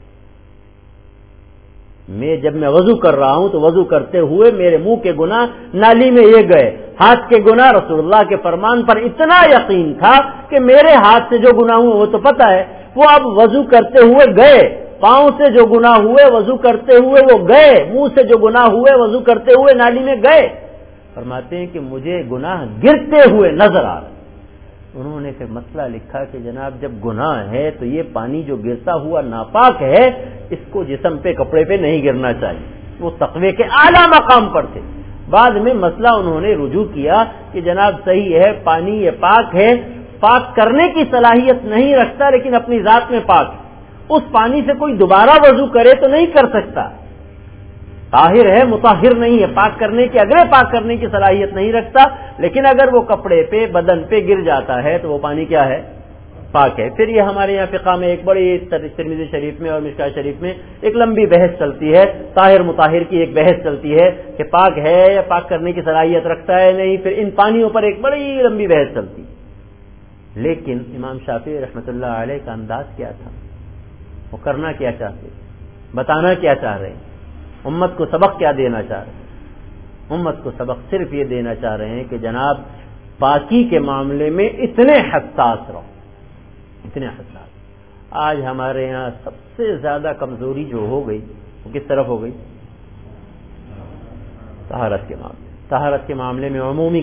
جب میں وضو کر رہا ہوں تو وضو کرتے ہوئے میرے منہ کے گناہ نالی میں یہ گئے، ہاتھ کے گناہ رسول اللہ کے فرمان پر اتنا یقین تھا کہ میرے ہاتھ سے جو گناہ ہوئے وہ تو پتہ ہے، وہ اب وضو کرتے ہوئے گئے. پاؤں سے جو گناہ ہوئے وضو کرتے ہوئے وہ گئے، منہ سے جو گناہ ہوئے وضو کرتے ہوئے نالی میں گئے. فرماتے ہیں کہ مجھے گناہ گرتے ہوئے نظر آ رہے. انہوں نے پھر مسئلہ لکھا کہ جناب جب گناہ ہے تو یہ پانی جو گرتا ہوا ناپاک ہے، اس کو جسم پہ کپڑے پہ نہیں گرنا چاہیے. وہ تقوی کے اعلیٰ مقام پر تھے. بعد میں مسئلہ انہوں نے رجوع کیا کہ جناب صحیح ہے، پانی یہ پاک ہے، پاک کرنے کی صلاحیت نہیں رکھتا لیکن اپنی ذات میں پاک ہے. اس پانی سے کوئی دوبارہ وضو کرے تو نہیں کر سکتا، طاہر ہے، مطہر نہیں ہے، پاک کرنے کی اگلے پاک کرنے کی صلاحیت نہیں رکھتا، لیکن اگر وہ کپڑے پہ بدن پہ گر جاتا ہے تو وہ پانی کیا ہے؟ پاک ہے. پھر یہ ہمارے یہاں فقہ میں ایک بڑی ترمذی شریف میں اور مشکاہ شریف میں ایک لمبی بحث چلتی ہے، طاہر مطہر کی ایک بحث چلتی ہے کہ پاک ہے یا پاک کرنے کی صلاحیت رکھتا ہے نہیں. پھر ان پانیوں پر ایک بڑی لمبی بحث چلتی. لیکن امام شافعی رحمۃ اللہ علیہ کا انداز کیا تھا؟ وہ کرنا کیا چاہتے، بتانا کیا چاہ رہے ہیں، امت کو سبق کیا دینا چاہ رہے ہیں؟ امت کو سبق صرف یہ دینا چاہ رہے ہیں کہ جناب پاکی کے معاملے میں اتنے حساس رہو، اتنے حساس. آج ہمارے یہاں سب سے زیادہ کمزوری جو ہو گئی وہ کس طرف ہو گئی؟ طہارت کے معاملے. طہارت کے معاملے میں عمومی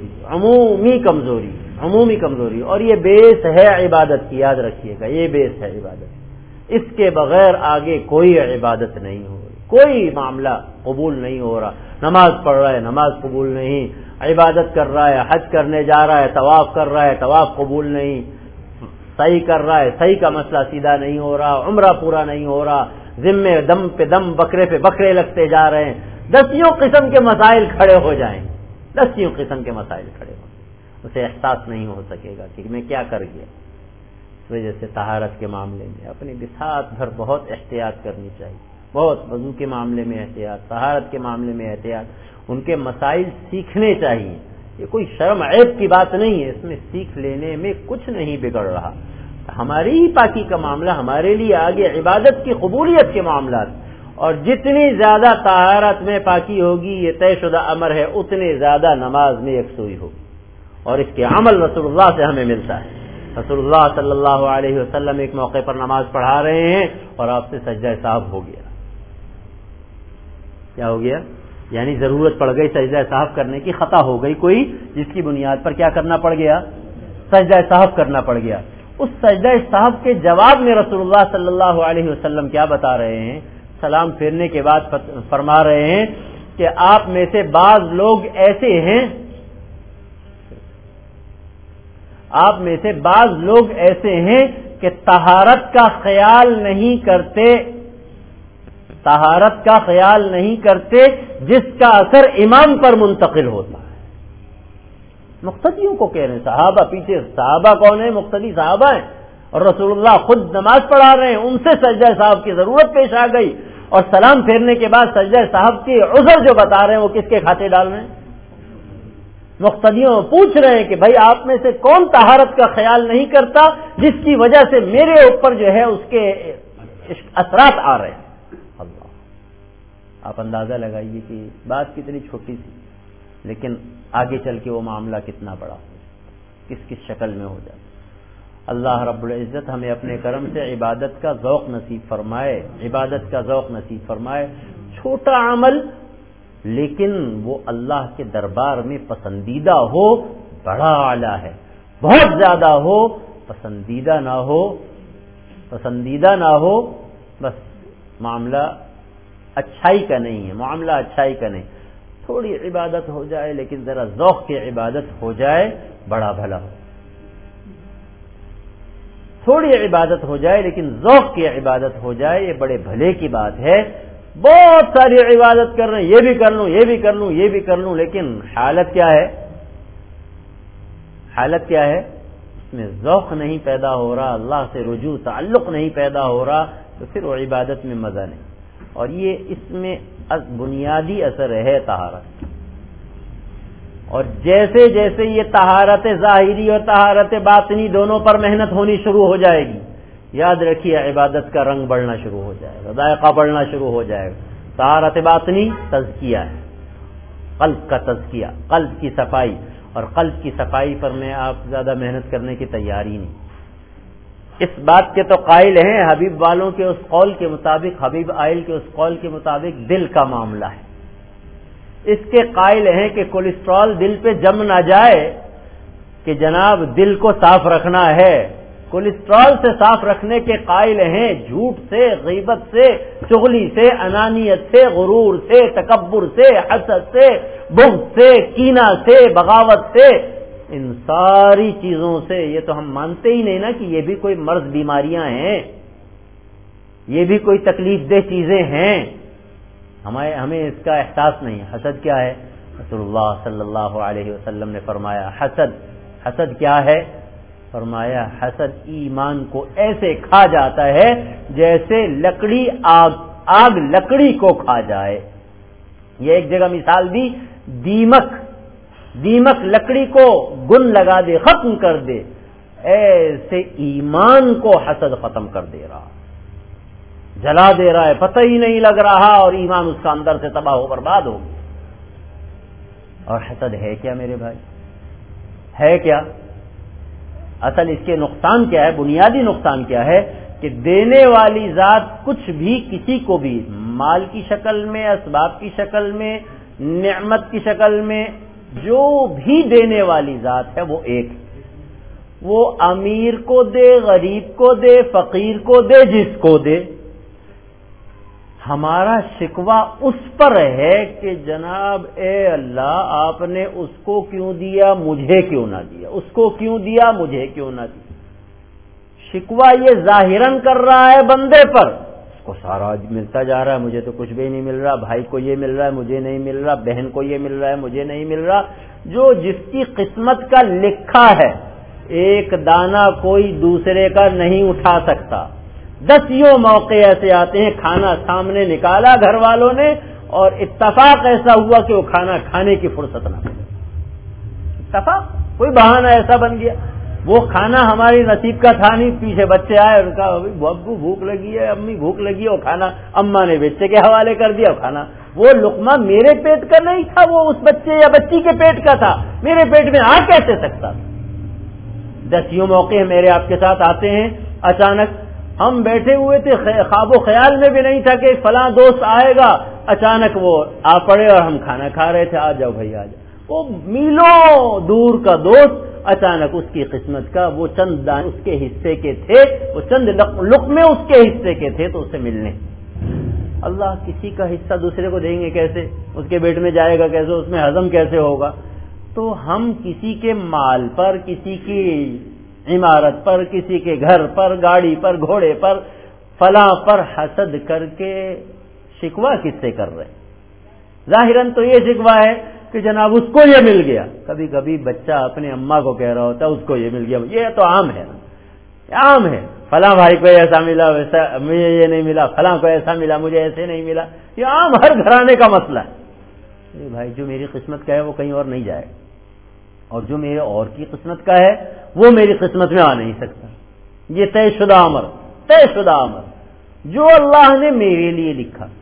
کمزوری اور یہ بیس ہے عبادت کی، یاد رکھیے گا، یہ بیس ہے عبادت. اس کے بغیر آگے کوئی عبادت نہیں ہو رہی، کوئی معاملہ قبول نہیں ہو رہا. نماز پڑھ رہا ہے، نماز قبول نہیں، عبادت کر رہا ہے، حج کرنے جا رہا ہے، طواف کر رہا ہے، طواف قبول نہیں، صحیح کر رہا ہے، صحیح کا مسئلہ سیدھا نہیں ہو رہا، عمرہ پورا نہیں ہو رہا، ذمے دم پہ دم، بکرے پہ بکرے لگتے جا رہے ہیں. 10 قسم کے مسائل کھڑے ہو جائیں، 10 قسم کے مسائل کھڑے ہو، اسے احساس نہیں ہو سکے گا کہ میں کیا کر گیا. اس وجہ سے طہارت کے معاملے میں اپنی بساط بھر بہت احتیاط کرنی چاہیے، بہت. وضو کے معاملے میں احتیاط، طہارت کے معاملے میں احتیاط. ان کے مسائل سیکھنے چاہیے. یہ کوئی شرم عیب کی بات نہیں ہے، اس میں سیکھ لینے میں کچھ نہیں بگڑ رہا. ہماری ہی پاکی کا معاملہ ہمارے لیے آگے عبادت کی قبولیت کے معاملات، اور جتنی زیادہ طہارت میں پاکی ہوگی یہ طے شدہ امر ہے، اتنی زیادہ نماز میں یکسوئی ہوگی. اور اس کے عمل رسول اللہ سے ہمیں ملتا ہے. رسول اللہ صلی اللہ علیہ وسلم ایک موقع پر نماز پڑھا رہے ہیں اور آپ سے سجدہ صاحب ہو گیا. کیا ہو گیا؟ یعنی ضرورت پڑ گئی سجدہ صاحب کرنے کی، خطا ہو گئی کوئی، جس کی بنیاد پر کیا کرنا پڑ گیا؟ سجدہ صاحب کرنا پڑ گیا. اس سجدہ صاحب کے جواب میں رسول اللہ صلی اللہ علیہ وسلم کیا بتا رہے ہیں؟ سلام پھیرنے کے بعد فرما رہے ہیں کہ آپ میں سے بعض لوگ ایسے ہیں، آپ میں سے بعض لوگ ایسے ہیں کہ طہارت کا خیال نہیں کرتے، طہارت کا خیال نہیں کرتے جس کا اثر امام پر منتقل ہوتا ہے. مقتدیوں کو کہہ رہے ہیں، صحابہ پیچھے، صحابہ کون ہیں؟ مقتدی صحابہ ہیں، اور رسول اللہ خود نماز پڑھا رہے ہیں، ان سے سجدہ صاحب کی ضرورت پیش آ گئی، اور سلام پھیرنے کے بعد سجدہ صاحب کی عذر جو بتا رہے ہیں وہ کس کے کھاتے ڈال رہے ہیں؟ مقتدیوں پوچھ رہے ہیں کہ بھائی آپ میں سے کون طہارت کا خیال نہیں کرتا جس کی وجہ سے میرے اوپر جو ہے اس کے اثرات آ رہے ہیں. اللہ آپ اندازہ لگائیے کہ بات کتنی چھوٹی سی، لیکن آگے چل کے وہ معاملہ کتنا بڑا ہو جائے، کس کس شکل میں ہو جائے۔ اللہ رب العزت ہمیں اپنے کرم سے عبادت کا ذوق نصیب فرمائے، عبادت کا ذوق نصیب فرمائے۔ چھوٹا عمل لیکن وہ اللہ کے دربار میں پسندیدہ ہو، بڑا اعلیٰ ہے۔ بہت زیادہ ہو، پسندیدہ نہ ہو، بس معاملہ اچھائی کا نہیں ہے، معاملہ اچھائی کا نہیں۔ تھوڑی عبادت ہو جائے لیکن ذرا ذوق کی عبادت ہو جائے، بڑا بھلا ہو۔ تھوڑی عبادت ہو جائے لیکن ذوق کی عبادت ہو جائے، یہ بڑے بھلے کی بات ہے۔ بہت ساری عبادت کر رہے ہیں، یہ بھی کر لوں، یہ بھی کر لوں، یہ بھی کر لوں، لیکن حالت کیا ہے؟ حالت کیا ہے؟ اس میں ذوق نہیں پیدا ہو رہا، اللہ سے رجوع تعلق نہیں پیدا ہو رہا، تو پھر وہ عبادت میں مزہ نہیں۔ اور یہ اس میں بنیادی اثر ہے طہارت۔ اور جیسے جیسے یہ طہارت ظاہری اور طہارت باطنی دونوں پر محنت ہونی شروع ہو جائے گی، یاد رکھیے عبادت کا رنگ بڑھنا شروع ہو جائے گا، ذائقہ بڑھنا شروع ہو جائے گا۔ طہارت باطنی تزکیہ ہے، قلب کا تزکیہ، قلب کی صفائی، اور قلب کی صفائی پر میں آپ زیادہ محنت کرنے کی تیاری نہیں۔ اس بات کے تو قائل ہیں حبیب والوں کے اس قول کے مطابق، حبیب آئل کے اس قول کے مطابق دل کا معاملہ ہے۔ اس کے قائل ہیں کہ کولیسٹرول دل پہ جم نہ جائے، کہ جناب دل کو صاف رکھنا ہے، کولیسٹرول سے صاف رکھنے کے قائل ہیں، جھوٹ سے، غیبت سے، چغلی سے، انانیت سے، غرور سے، تکبر سے، حسد سے، بغض سے، کینہ سے، بغاوت سے، ان ساری چیزوں سے۔ یہ تو ہم مانتے ہی نہیں نا کہ یہ بھی کوئی مرض بیماریاں ہیں، یہ بھی کوئی تکلیف دہ چیزیں ہیں، ہمیں اس کا احساس نہیں۔ حسد کیا ہے؟ رسول اللہ صلی اللہ علیہ وسلم نے فرمایا حسد کیا ہے؟ فرمایا حسد ایمان کو ایسے کھا جاتا ہے جیسے لکڑی آگ لکڑی کو کھا جائے۔ یہ ایک جگہ مثال دی، دیمک لکڑی کو گن لگا دے، ختم کر دے، ایسے ایمان کو حسد ختم کر دے رہا، جلا دے رہا ہے، پتہ ہی نہیں لگ رہا، اور ایمان اس کا اندر سے تباہ و برباد ہو گیا۔ اور حسد ہے کیا میرے بھائی؟ ہے کیا؟ اصل اس کے نقصان کیا ہے؟ بنیادی نقصان کیا ہے؟ کہ دینے والی ذات کچھ بھی کسی کو بھی مال کی شکل میں، اسباب کی شکل میں، نعمت کی شکل میں، جو بھی دینے والی ذات ہے وہ ایک ہے۔ وہ امیر کو دے، غریب کو دے، فقیر کو دے، جس کو دے۔ ہمارا شکوہ اس پر ہے کہ جناب اے اللہ، آپ نے اس کو کیوں دیا، مجھے کیوں نہ دیا، اس کو کیوں دیا، مجھے کیوں نہ دیا۔ شکوہ یہ ظاہراً کر رہا ہے بندے پر، اس کو سارا ملتا جا رہا ہے، مجھے تو کچھ بھی نہیں مل رہا، بھائی کو یہ مل رہا ہے، مجھے نہیں مل رہا، بہن کو یہ مل رہا ہے، مجھے نہیں مل رہا۔ جو جس کی قسمت کا لکھا ہے، ایک دانہ کوئی دوسرے کا نہیں اٹھا سکتا۔ دسیوں موقع ایسے آتے ہیں، کھانا سامنے نکالا گھر والوں نے، اور اتفاق ایسا ہوا کہ وہ کھانا کھانے کی فرصت نہ ملی۔ اتفاق، کوئی بہانہ ایسا بن گیا، وہ کھانا ہماری نصیب کا تھا نہیں، پیچھے بچے آئے، ان کا ابو بھوک لگی ہے، امی بھوک لگی ہے، وہ کھانا اماں نے بچے کے حوالے کر دیا، کھانا وہ لقمہ میرے پیٹ کا نہیں تھا، وہ اس بچے یا بچی کے پیٹ کا تھا، میرے پیٹ میں آ کیسے سکتا تھا۔ دسیوں موقع میرے آپ کے ساتھ آتے ہیں، اچانک ہم بیٹھے ہوئے تھے، خواب و خیال میں بھی نہیں تھا کہ فلاں دوست آئے گا، اچانک وہ آ پڑے اور ہم کھانا کھا رہے تھے، آ جاؤ بھائی آ جاؤ۔ وہ میلوں دور کا دوست، اچانک اس کی قسمت کا وہ چند دانے اس کے حصے کے تھے، وہ چند لقمے اس کے حصے کے تھے، تو اسے ملنے۔ اللہ کسی کا حصہ دوسرے کو دیں گے کیسے؟ اس کے پیٹ میں جائے گا کیسے؟ اس میں ہضم کیسے ہوگا؟ تو ہم کسی کے مال پر، کسی کی عمارت پر، کسی کے گھر پر، گاڑی پر، گھوڑے پر، فلاں پر حسد کر کے شکوہ کس سے کر رہے؟ ظاہراً تو یہ شکوہ ہے کہ جناب اس کو یہ مل گیا۔ کبھی کبھی بچہ اپنے اماں کو کہہ رہا ہوتا ہے اس کو یہ مل گیا، یہ تو عام ہے، عام ہے، فلاں بھائی کو ایسا ملا، ویسا مجھے یہ نہیں ملا، فلاں کو ایسا ملا، مجھے ایسے نہیں ملا، یہ عام ہر گھرانے کا مسئلہ ہے۔ بھائی جو میری قسمت کا ہے وہ کہیں اور نہیں جائے، اور جو میرے اور کی قسمت کا ہے وہ میری قسمت میں آ نہیں سکتا۔ یہ طے شدہ امر، طے شدہ امر، جو اللہ نے میرے لیے لکھا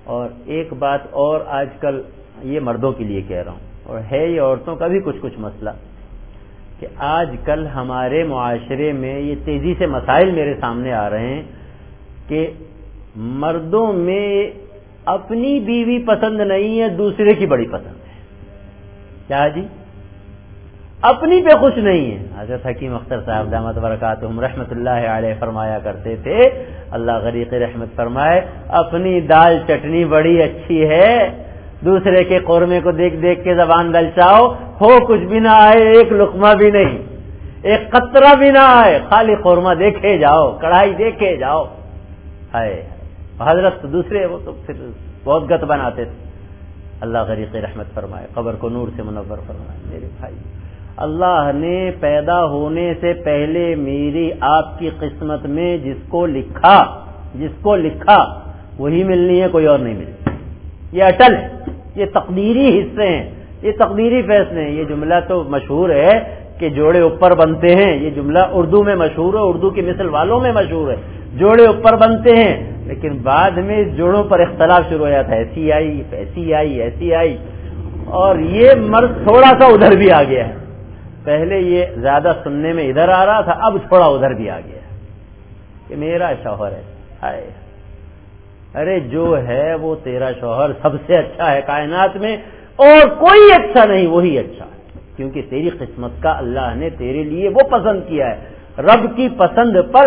اور ایک بات اور آج کل یہ مردوں کے لیے کہہ رہا ہوں، اور ہے یہ عورتوں کا بھی کچھ مسئلہ، کہ آج کل ہمارے معاشرے میں یہ تیزی سے مسائل میرے سامنے آ رہے ہیں کہ مردوں میں اپنی بیوی پسند نہیں ہے، دوسرے کی بڑی پسند ہے۔ کیا جی؟ اپنی پہ خوش نہیں ہے۔ حضرت حکیم اختر صاحب دامت برکاتہم رحمت اللہ علیہ فرمایا کرتے تھے، اللہ غریق رحمت فرمائے، اپنی دال چٹنی بڑی اچھی ہے، دوسرے کے قورمے کو دیکھ دیکھ کے زبان للچاؤ، ہو کچھ بھی نہ آئے، ایک لقمہ بھی نہیں، ایک قطرہ بھی نہ آئے، خالی قورمہ دیکھے جاؤ، کڑھائی دیکھے جاؤ۔ ہائے حضرت تو دوسرے وہ تو پھر بہت گت بناتے تھے، اللہ غریق رحمت فرمائے، قبر کو نور سے منور فرمائے۔ میرے بھائی، اللہ نے پیدا ہونے سے پہلے میری آپ کی قسمت میں جس کو لکھا وہی ملنی ہے، کوئی اور نہیں ملنی۔ یہ اٹل ہے، یہ تقدیری حصے ہیں، یہ تقدیری فیصلے ہیں۔ یہ جملہ تو مشہور ہے کہ جوڑے اوپر بنتے ہیں، یہ جملہ اردو میں مشہور ہے، اردو کی مثل والوں میں مشہور ہے، جوڑے اوپر بنتے ہیں، لیکن بعد میں اس جوڑوں پر اختلاف شروع ہو جاتا ہے، ایسی آئی، اور یہ مرد تھوڑا سا ادھر بھی آ گیا ہے۔ پہلے یہ زیادہ سننے میں ادھر آ رہا تھا، اب تھوڑا ادھر بھی آ گیا کہ میرا شوہر ہے۔ ہائے، ارے جو ہے وہ تیرا شوہر سب سے اچھا ہے کائنات میں، اور کوئی اچھا نہیں، وہی اچھا ہے، کیونکہ تیری قسمت کا اللہ نے تیرے لیے وہ پسند کیا ہے۔ رب کی پسند پر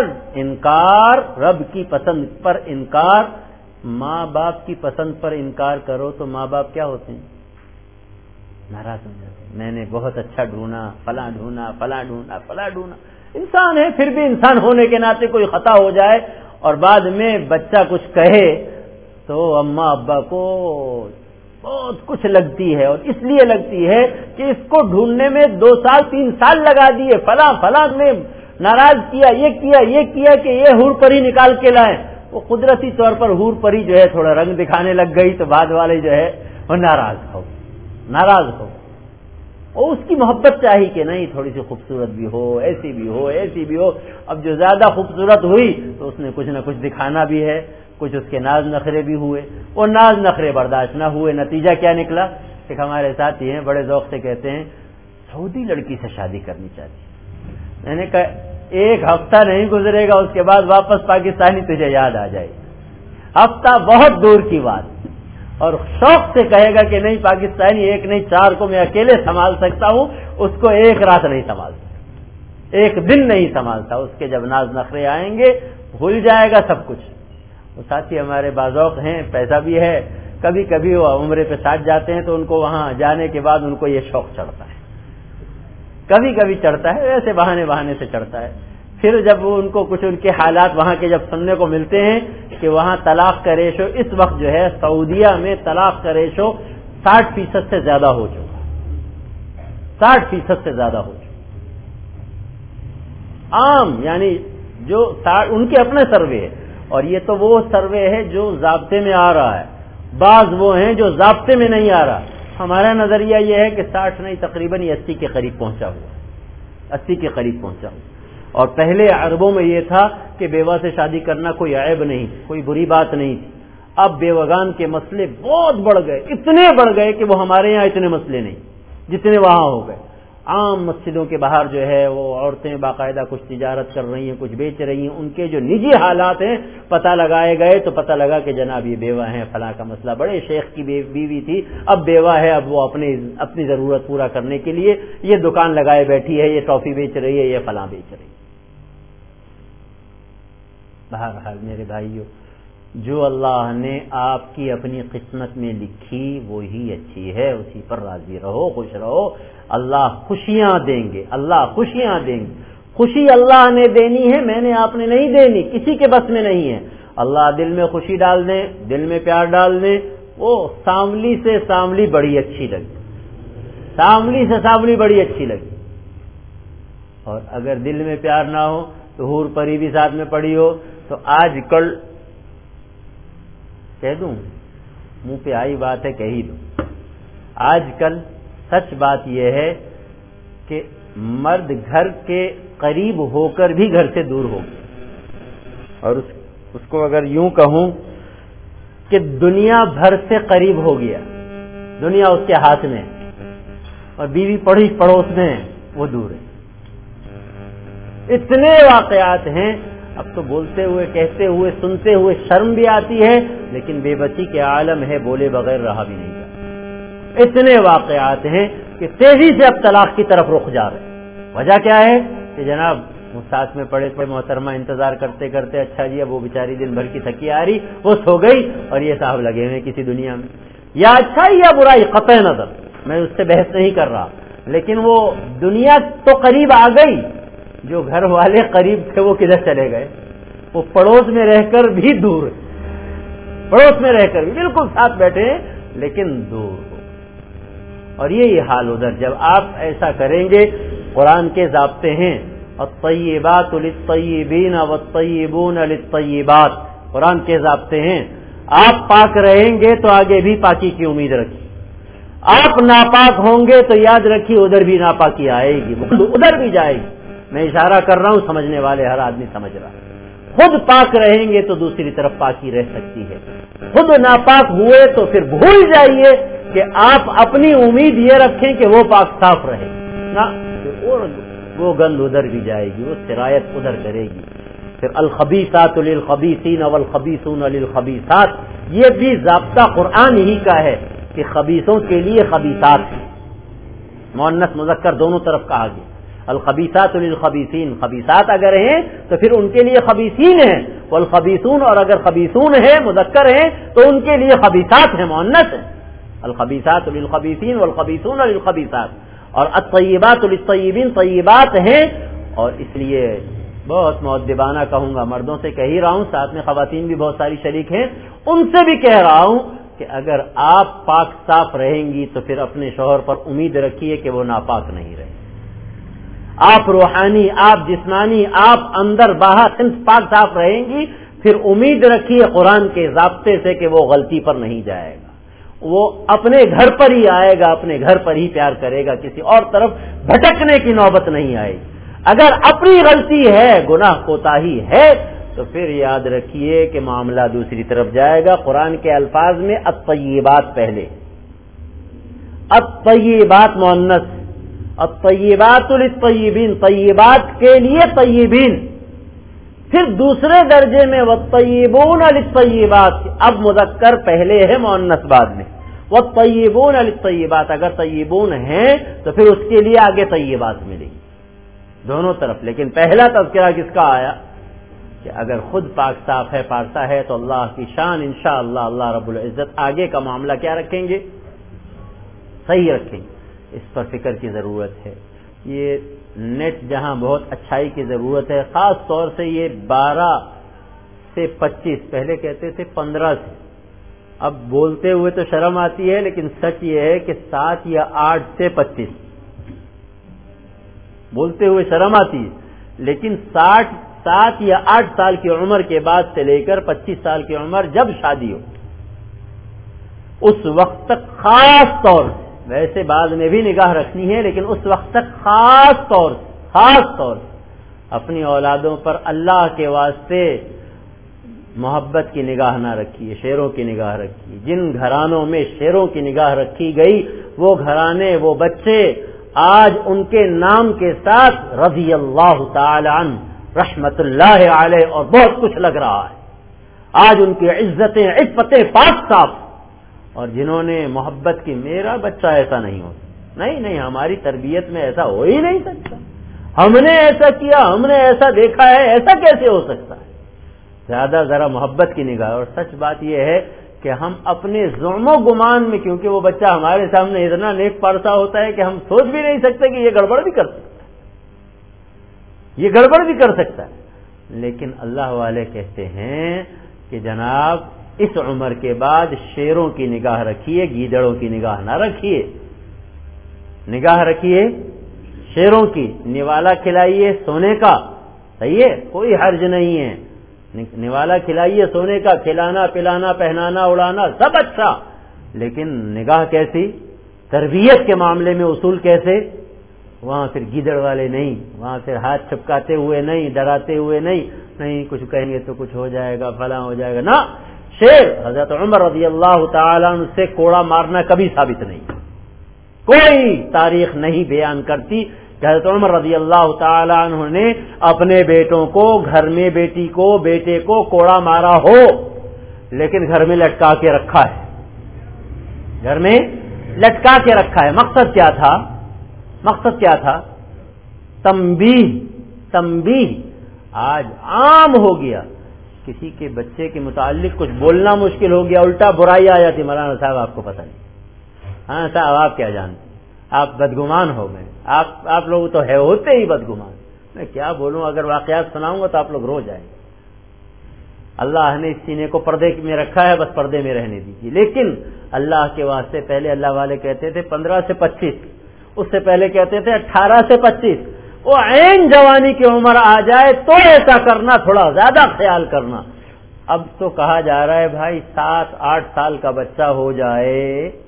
انکار، ماں باپ کی پسند پر انکار کرو تو ماں باپ کیا ہوتے ہیں؟ ناراض ہو جاتے ہیں۔ میں نے بہت اچھا ڈھونڈا، فلاں ڈھونڈا، انسان ہے، پھر بھی انسان ہونے کے ناطے کوئی خطا ہو جائے اور بعد میں بچہ کچھ کہے تو اماں ابا کو بہت کچھ لگتی ہے، اور اس لیے لگتی ہے کہ اس کو ڈھونڈنے میں 2 سال 3 سال لگا دیے، فلاں نے ناراض کیا، یہ کیا کہ یہ حور پری نکال کے لائے۔ وہ قدرتی طور پر حور پری جو ہے تھوڑا رنگ دکھانے لگ گئی تو بعد والے جو ہے وہ ناراض ہو، اور اس کی محبت چاہیے کہ نہیں تھوڑی سی خوبصورت بھی ہو، ایسی بھی ہو۔ اب جو زیادہ خوبصورت ہوئی تو اس نے کچھ نہ کچھ دکھانا بھی ہے، کچھ اس کے ناز نخرے بھی ہوئے، وہ ناز نخرے برداشت نہ ہوئے، نتیجہ کیا نکلا؟ ایک ہمارے ساتھی ہیں بڑے ذوق سے کہتے ہیں سعودی لڑکی سے شادی کرنی چاہیے۔ میں نے کہا 1 ہفتہ نہیں گزرے گا اس کے بعد واپس پاکستانی تجھے یاد آ جائے، ہفتہ بہت دور کی بات، اور شوق سے کہے گا کہ نہیں پاکستانی 1 نہیں 4 کو میں اکیلے سنبھال سکتا ہوں، اس کو 1 رات نہیں سنبھال سکتا، 1 دن نہیں سنبھالتا، اس کے جب ناز نخرے آئیں گے بھول جائے گا سب کچھ۔ وہ ساتھی ہمارے باذوق ہیں، پیسہ بھی ہے، کبھی کبھی وہ عمرے پہ ساتھ جاتے ہیں تو ان کو وہاں جانے کے بعد ان کو یہ شوق چڑھتا ہے، کبھی چڑھتا ہے، ویسے بہانے سے چڑھتا ہے۔ پھر جب وہ ان کو کچھ ان کے حالات وہاں کے جب سننے کو ملتے ہیں کہ وہاں طلاق کا ریشو اس وقت جو ہے سعودیہ میں طلاق کا ریشو 60% سے زیادہ ہو چکا، 60% سے زیادہ ہو چکا عام، یعنی جو ان کے اپنے سروے ہے، اور یہ تو وہ سروے ہے جو ضابطے میں آ رہا ہے، بعض وہ ہیں جو ضابطے میں نہیں آ رہا۔ ہمارا نظریہ یہ ہے کہ 60 نہیں تقریباً 80 کے قریب پہنچا ہوا، اور پہلے عربوں میں یہ تھا کہ بیوہ سے شادی کرنا کوئی عیب نہیں، کوئی بری بات نہیں تھی۔ اب بیوگان کے مسئلے بہت بڑھ گئے، اتنے بڑھ گئے کہ وہ ہمارے یہاں اتنے مسئلے نہیں جتنے وہاں ہو گئے۔ عام مسجدوں کے باہر جو ہے وہ عورتیں باقاعدہ کچھ تجارت کر رہی ہیں، کچھ بیچ رہی ہیں، ان کے جو نجی حالات ہیں پتہ لگائے گئے تو پتہ لگا کہ جناب یہ بیوہ ہیں، فلاں کا مسئلہ، بڑے شیخ کی بیوی تھی، اب بیوہ ہے، اب وہ اپنی ضرورت پورا کرنے کے لیے یہ دکان لگائے بیٹھی ہے، یہ ٹافی بیچ رہی ہے، یہ فلاں بیچ رہی ہے۔ بہرحال میرے بھائیو، جو اللہ نے آپ کی اپنی قسمت میں لکھی وہی اچھی ہے، اسی پر راضی رہو، خوش رہو، اللہ خوشیاں دیں گے، خوشی اللہ نے دینی ہے، میں نے آپ نے نہیں دینی، کسی کے بس میں نہیں ہے۔ اللہ دل میں خوشی ڈال دیں، دل میں پیار ڈال دیں، وہ سانولی سے سانولی بڑی اچھی لگی، اور اگر دل میں پیار نہ ہو تو حور پری بھی ساتھ میں پڑی ہو تو آج کل کہہ دوں، منہ پہ آئی بات ہے کہہ ہی دوں، آج کل سچ بات یہ ہے کہ مرد گھر کے قریب ہو کر بھی گھر سے دور ہو گیا، اور اس کو اگر یوں کہوں کہ دنیا بھر سے قریب ہو گیا، دنیا اس کے ہاتھ میں اور بیوی پڑوس پڑوس میں وہ دور ہے. اتنے واقعات ہیں، اب تو بولتے ہوئے کہتے ہوئے سنتے ہوئے شرم بھی آتی ہے، لیکن بے بسی کے عالم ہے، بولے بغیر رہا بھی نہیں جاتا. اتنے واقعات ہیں کہ تیزی سے اب طلاق کی طرف رخ جا رہے ہیں. وجہ کیا ہے کہ جناب وہ ساتھ میں پڑے تھے محترمہ انتظار کرتے کرتے، اچھا جی اب وہ بیچاری دن بھر کی تھکی آ رہی، وہ سو گئی اور یہ صاحب لگے ہوئے کسی دنیا میں. یا اچھائی یا برائی قطع نظر، میں اس سے بحث نہیں کر رہا، لیکن وہ دنیا تو قریب آ گئی، جو گھر والے قریب تھے وہ کدھر چلے گئے؟ وہ پڑوس میں رہ کر بھی دور، پڑوس میں رہ کر بھی بالکل ساتھ بیٹھے ہیں لیکن دور ہو. اور یہی حال ادھر. جب آپ ایسا کریں گے، قرآن کے ضابطے ہیں الطیبات للطیبین والطیبون للطیبات، قرآن کے ضابطے ہیں. آپ پاک رہیں گے تو آگے بھی پاکی کی امید رکھیے، آپ ناپاک ہوں گے تو یاد رکھیے ادھر بھی ناپاکی آئے گی، ادھر بھی جائے گی. میں اشارہ کر رہا ہوں، سمجھنے والے ہر آدمی سمجھ رہا ہے. خود پاک رہیں گے تو دوسری طرف پاکی رہ سکتی ہے، خود ناپاک ہوئے تو پھر بھول جائیے کہ آپ اپنی امید یہ رکھیں کہ وہ پاک صاف رہے نا، وہ گند ادھر بھی جائے گی، وہ سرایت ادھر کرے گی. پھر الخبیثات للخبیثین والخبیثون للخبیثات، یہ بھی ضابطہ قرآن ہی کا ہے کہ خبیثوں کے لیے خبیثات ہیں، مؤنث مذکر دونوں طرف کہا گیا. الخبیثات للخبیثین، خبیثات اگر ہیں تو پھر ان کے لیے خبیثین ہیں، والخبیثون، اور اگر خبیثون ہیں مذکر ہیں تو ان کے لیے خبیثات ہیں، مؤنث ہیں. الخبیثات للخبیثین والخبیثون للخبیثات. اور الطیبات للطیبین، طیبات ہیں. اور اس لیے بہت مؤدبانہ کہوں گا، مردوں سے کہہ ہی رہا ہوں، ساتھ میں خواتین بھی بہت ساری شریک ہیں، ان سے بھی کہہ رہا ہوں کہ اگر آپ پاک صاف رہیں گی تو پھر اپنے شوہر پر امید رکھیے کہ وہ ناپاک نہیں رہے. آپ روحانی، آپ جسمانی، آپ اندر باہر صنف پاک صاف رہیں گی، پھر امید رکھیے قرآن کے ضابطے سے کہ وہ غلطی پر نہیں جائے گا، وہ اپنے گھر پر ہی آئے گا، اپنے گھر پر ہی پیار کرے گا، کسی اور طرف بھٹکنے کی نوبت نہیں آئے گی. اگر اپنی غلطی ہے، گناہ کوتاہی ہے، تو پھر یاد رکھیے کہ معاملہ دوسری طرف جائے گا. قرآن کے الفاظ میں الطیبات پہلے، الطیبات مؤنث، الطیبات للطیبین، طیبات کے لیے طیبین. پھر دوسرے درجے میں والطیبون للطیبات، اب مذکر پہلے ہے مؤنث بعد میں. والطیبون للطیبات، اگر طیبون ہیں تو پھر اس کے لیے آگے طیبات ملے گی دونوں طرف. لیکن پہلا تذکرہ کس کا آیا کہ اگر خود پاک صاف ہے، پارسا ہے، تو اللہ کی شان انشاءاللہ اللہ رب العزت آگے کا معاملہ کیا رکھیں گے؟ صحیح رکھیں گے. اس پر فکر کی ضرورت ہے. یہ نیٹ جہاں بہت اچھائی کی ضرورت ہے، خاص طور سے یہ 12 سے 25، پہلے کہتے تھے 15 سے، اب بولتے ہوئے تو شرم آتی ہے لیکن سچ یہ ہے کہ 7 یا 8 سے 25، بولتے ہوئے شرم آتی ہے لیکن 7 یا 8 سال کی عمر کے بعد سے لے کر 25 سال کی عمر جب شادی ہو اس وقت تک خاص طور سے، ویسے بعد میں بھی نگاہ رکھنی ہے لیکن اس وقت تک خاص طور سے اپنی اولادوں پر اللہ کے واسطے محبت کی نگاہ نہ رکھیے، شیروں کی نگاہ رکھیے. جن گھرانوں میں شیروں کی نگاہ رکھی گئی وہ گھرانے، وہ بچے آج ان کے نام کے ساتھ رضی اللہ تعالی عنہ، رحمت اللہ علیہ اور بہت کچھ لگ رہا ہے. آج ان کی عزتیں، عفتیں پاک صاف. اور جنہوں نے محبت کی، میرا بچہ ایسا نہیں ہو، نہیں، ہماری تربیت میں ایسا ہو ہی نہیں سکتا، ہم نے ایسا کیا، ہم نے ایسا دیکھا ہے، ایسا کیسے ہو سکتا ہے. زیادہ ذرا محبت کی نگاہ. اور سچ بات یہ ہے کہ ہم اپنے ظلم و گمان میں، کیونکہ وہ بچہ ہمارے سامنے اتنا نیک پارسا ہوتا ہے کہ ہم سوچ بھی نہیں سکتے کہ یہ گڑبڑ بھی کر سکتا ہے، یہ گڑبڑ بھی کر سکتا ہے. لیکن اللہ والے کہتے ہیں کہ جناب اس عمر کے بعد شیروں کی نگاہ رکھیے، گیدڑوں کی نگاہ نہ رکھیے. نگاہ رکھیے شیروں کی. نوالا کھلائیے سونے کا، صحیح ہے، کوئی حرج نہیں ہے، نوالا کھلائیے سونے کا، کھلانا پلانا پہنانا اڑانا سب اچھا، لیکن نگاہ کیسی؟ تربیت کے معاملے میں اصول کیسے؟ وہاں پھر گیدڑ والے نہیں، وہاں پھر ہاتھ چپکاتے ہوئے نہیں، ڈراتے ہوئے نہیں کچھ کہیں گے تو کچھ ہو جائے گا، فلاں ہو جائے گا، نہ. شیر حضرت عمر رضی اللہ تعالیٰ عنہ سے کوڑا مارنا کبھی ثابت نہیں، کوئی تاریخ نہیں بیان کرتی کہ حضرت عمر رضی اللہ تعالیٰ عنہ نے اپنے بیٹوں کو، گھر میں بیٹی کو، بیٹے کو کوڑا مارا ہو، لیکن گھر میں لٹکا کے رکھا ہے، گھر میں لٹکا کے رکھا ہے۔ مقصد کیا تھا؟ مقصد کیا تھا؟ تنبیہ۔ آج عام ہو گیا، کسی کے بچے کے متعلق کچھ بولنا مشکل ہو گیا، الٹا برائی آ جاتی، مولانا صاحب آپ کو پتہ نہیں، ہاں صاحب آپ کیا جانتے، آپ بدگمان ہو گئے، آپ لوگ تو ہے ہوتے ہی بدگمان۔ میں کیا بولوں، اگر واقعات سناؤں گا تو آپ لوگ رو جائیں گے۔ اللہ نے اس سینے کو پردے میں رکھا ہے، بس پردے میں رہنے دیجیے۔ لیکن اللہ کے واسطے پہلے اللہ والے کہتے تھے 15 سے 25، اس سے پہلے کہتے تھے 18 سے 25، وہ عین جوانی کی عمر آ جائے تو ایسا کرنا، تھوڑا زیادہ خیال کرنا۔ اب تو کہا جا رہا ہے بھائی 7-8 سال کا بچہ ہو جائے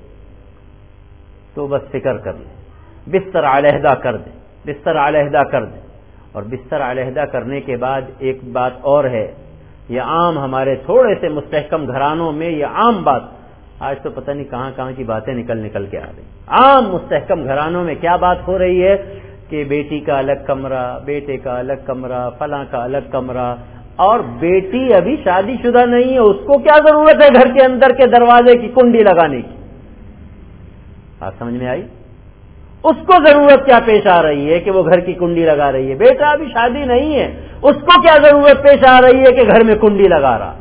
تو بس فکر کر لیں، بستر علیحدہ کر دیں، بستر علیحدہ کر دیں۔ اور بستر علیحدہ کرنے کے بعد ایک بات اور ہے، یہ عام ہمارے تھوڑے سے مستحکم گھرانوں میں یہ عام بات، آج تو پتہ نہیں کہاں کہاں کی باتیں نکل کے آ رہی۔ عام مستحکم گھرانوں میں کیا بات ہو رہی ہے کہ بیٹی کا الگ کمرہ، بیٹے کا الگ کمرہ، فلاں کا الگ کمرہ، اور بیٹی ابھی شادی شدہ نہیں ہے، اس کو کیا ضرورت ہے گھر کے اندر کے دروازے کی کنڈی لگانے کی؟ بات سمجھ میں آئی؟ اس کو ضرورت کیا پیش آ رہی ہے کہ وہ گھر کی کنڈی لگا رہی ہے؟ بیٹا ابھی شادی نہیں ہے، اس کو کیا ضرورت پیش آ رہی ہے کہ گھر میں کنڈی لگا رہا؟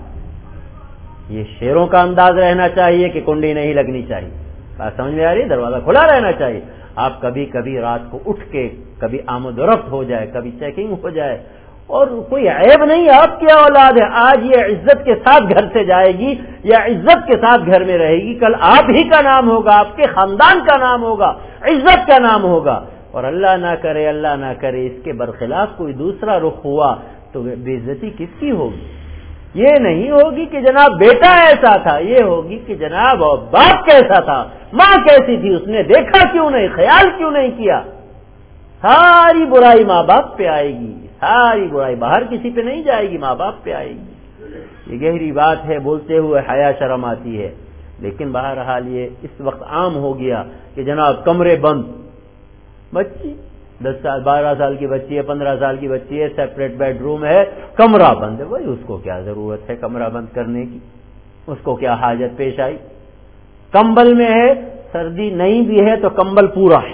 یہ شیروں کا انداز رہنا چاہیے کہ کنڈی نہیں لگنی چاہیے۔ بات سمجھ میں آ رہی ہے؟ دروازہ کھلا رہنا چاہیے۔ آپ کبھی کبھی رات کو اٹھ کے کبھی آمد و رفت ہو جائے، کبھی چیکنگ ہو جائے، اور کوئی عیب نہیں، آپ کی اولاد ہے، آج یہ عزت کے ساتھ گھر سے جائے گی یا عزت کے ساتھ گھر میں رہے گی، کل آپ ہی کا نام ہوگا، آپ کے خاندان کا نام ہوگا، عزت کا نام ہوگا۔ اور اللہ نہ کرے اس کے برخلاف کوئی دوسرا رخ ہوا تو بے عزتی کس کی ہوگی؟ یہ نہیں ہوگی کہ جناب بیٹا ایسا تھا، یہ ہوگی کہ جناب باپ کیسا تھا، ماں کیسی تھی، اس نے دیکھا کیوں نہیں، خیال کیوں نہیں کیا۔ ساری برائی ماں باپ پہ آئے گی، ساری برائی باہر کسی پہ نہیں جائے گی، ماں باپ پہ آئے گی۔ یہ گہری بات ہے، بولتے ہوئے حیا شرم آتی ہے، لیکن بہرحال یہ اس وقت عام ہو گیا کہ جناب کمرے بند، بچی 10 سال 12 سال کی بچی ہے، 15 سال کی بچی ہے، سیپریٹ بیڈ روم ہے، کمرہ بند ہے۔ بھائی اس کو کیا ضرورت ہے کمرہ بند کرنے کی؟ اس کو کیا حاجت پیش آئی؟ کمبل میں ہے، سردی نہیں بھی ہے تو کمبل پورا ہے،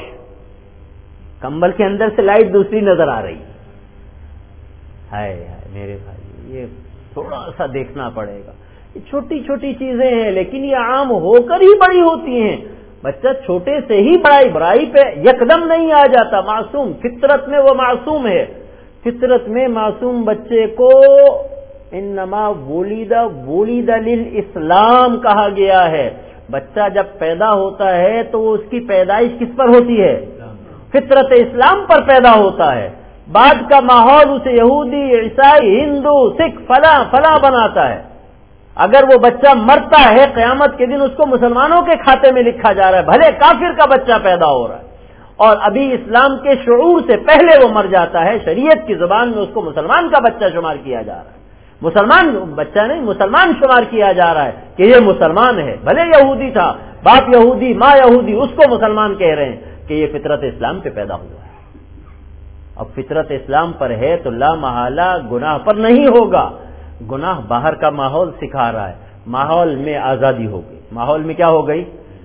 کمبل کے اندر سے لائٹ دوسری نظر آ رہی ہے۔ میرے بھائی یہ تھوڑا سا دیکھنا پڑے گا، یہ چھوٹی چھوٹی چیزیں ہیں لیکن یہ عام ہو کر ہی بڑی ہوتی ہیں۔ بچہ چھوٹے سے ہی برائی پہ یکدم نہیں آ جاتا، معصوم فطرت میں وہ معصوم ہے۔ فطرت میں معصوم بچے کو انما ولد للاسلام کہا گیا ہے۔ بچہ جب پیدا ہوتا ہے تو اس کی پیدائش کس پر ہوتی ہے؟ فطرت اسلام پر پیدا ہوتا ہے۔ بعد کا ماحول اسے یہودی، عیسائی، ہندو، سکھ فلاں بناتا ہے۔ اگر وہ بچہ مرتا ہے قیامت کے دن اس کو مسلمانوں کے کھاتے میں لکھا جا رہا ہے، بھلے کافر کا بچہ پیدا ہو رہا ہے اور ابھی اسلام کے شعور سے پہلے وہ مر جاتا ہے، شریعت کی زبان میں اس کو مسلمان کا بچہ شمار کیا جا رہا ہے، مسلمان بچہ نہیں، مسلمان شمار کیا جا رہا ہے کہ یہ مسلمان ہے، بھلے یہودی تھا، باپ یہودی ماں یہودی، اس کو مسلمان کہہ رہے ہیں کہ یہ فطرت اسلام پہ پیدا ہوا ہے۔ اب فطرت اسلام پر ہے تو لا محالہ گناہ پر نہیں ہوگا، گناہ باہر کا ماحول سکھا رہا ہے، ماحول میں آزادی ہو گئی، ماحول میں کیا ہو گئی؟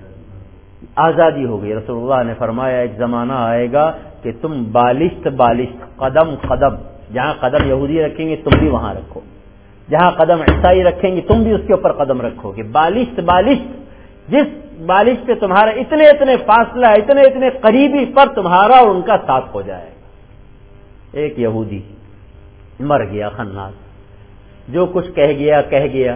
آزادی ہو گئی۔ رسول اللہ نے فرمایا ایک زمانہ آئے گا کہ تم بالشت قدم جہاں قدم یہودی رکھیں گے تم بھی وہاں رکھو، جہاں قدم عیسائی رکھیں گے تم بھی اس کے اوپر قدم رکھو گے۔ بالشت جس بالش پہ تمہارا اتنے فاصلہ، اتنے قریبی پر تمہارا اور ان کا ساتھ ہو جائے گا۔ ایک یہودی مر گیا خناس، جو کچھ کہہ گیا،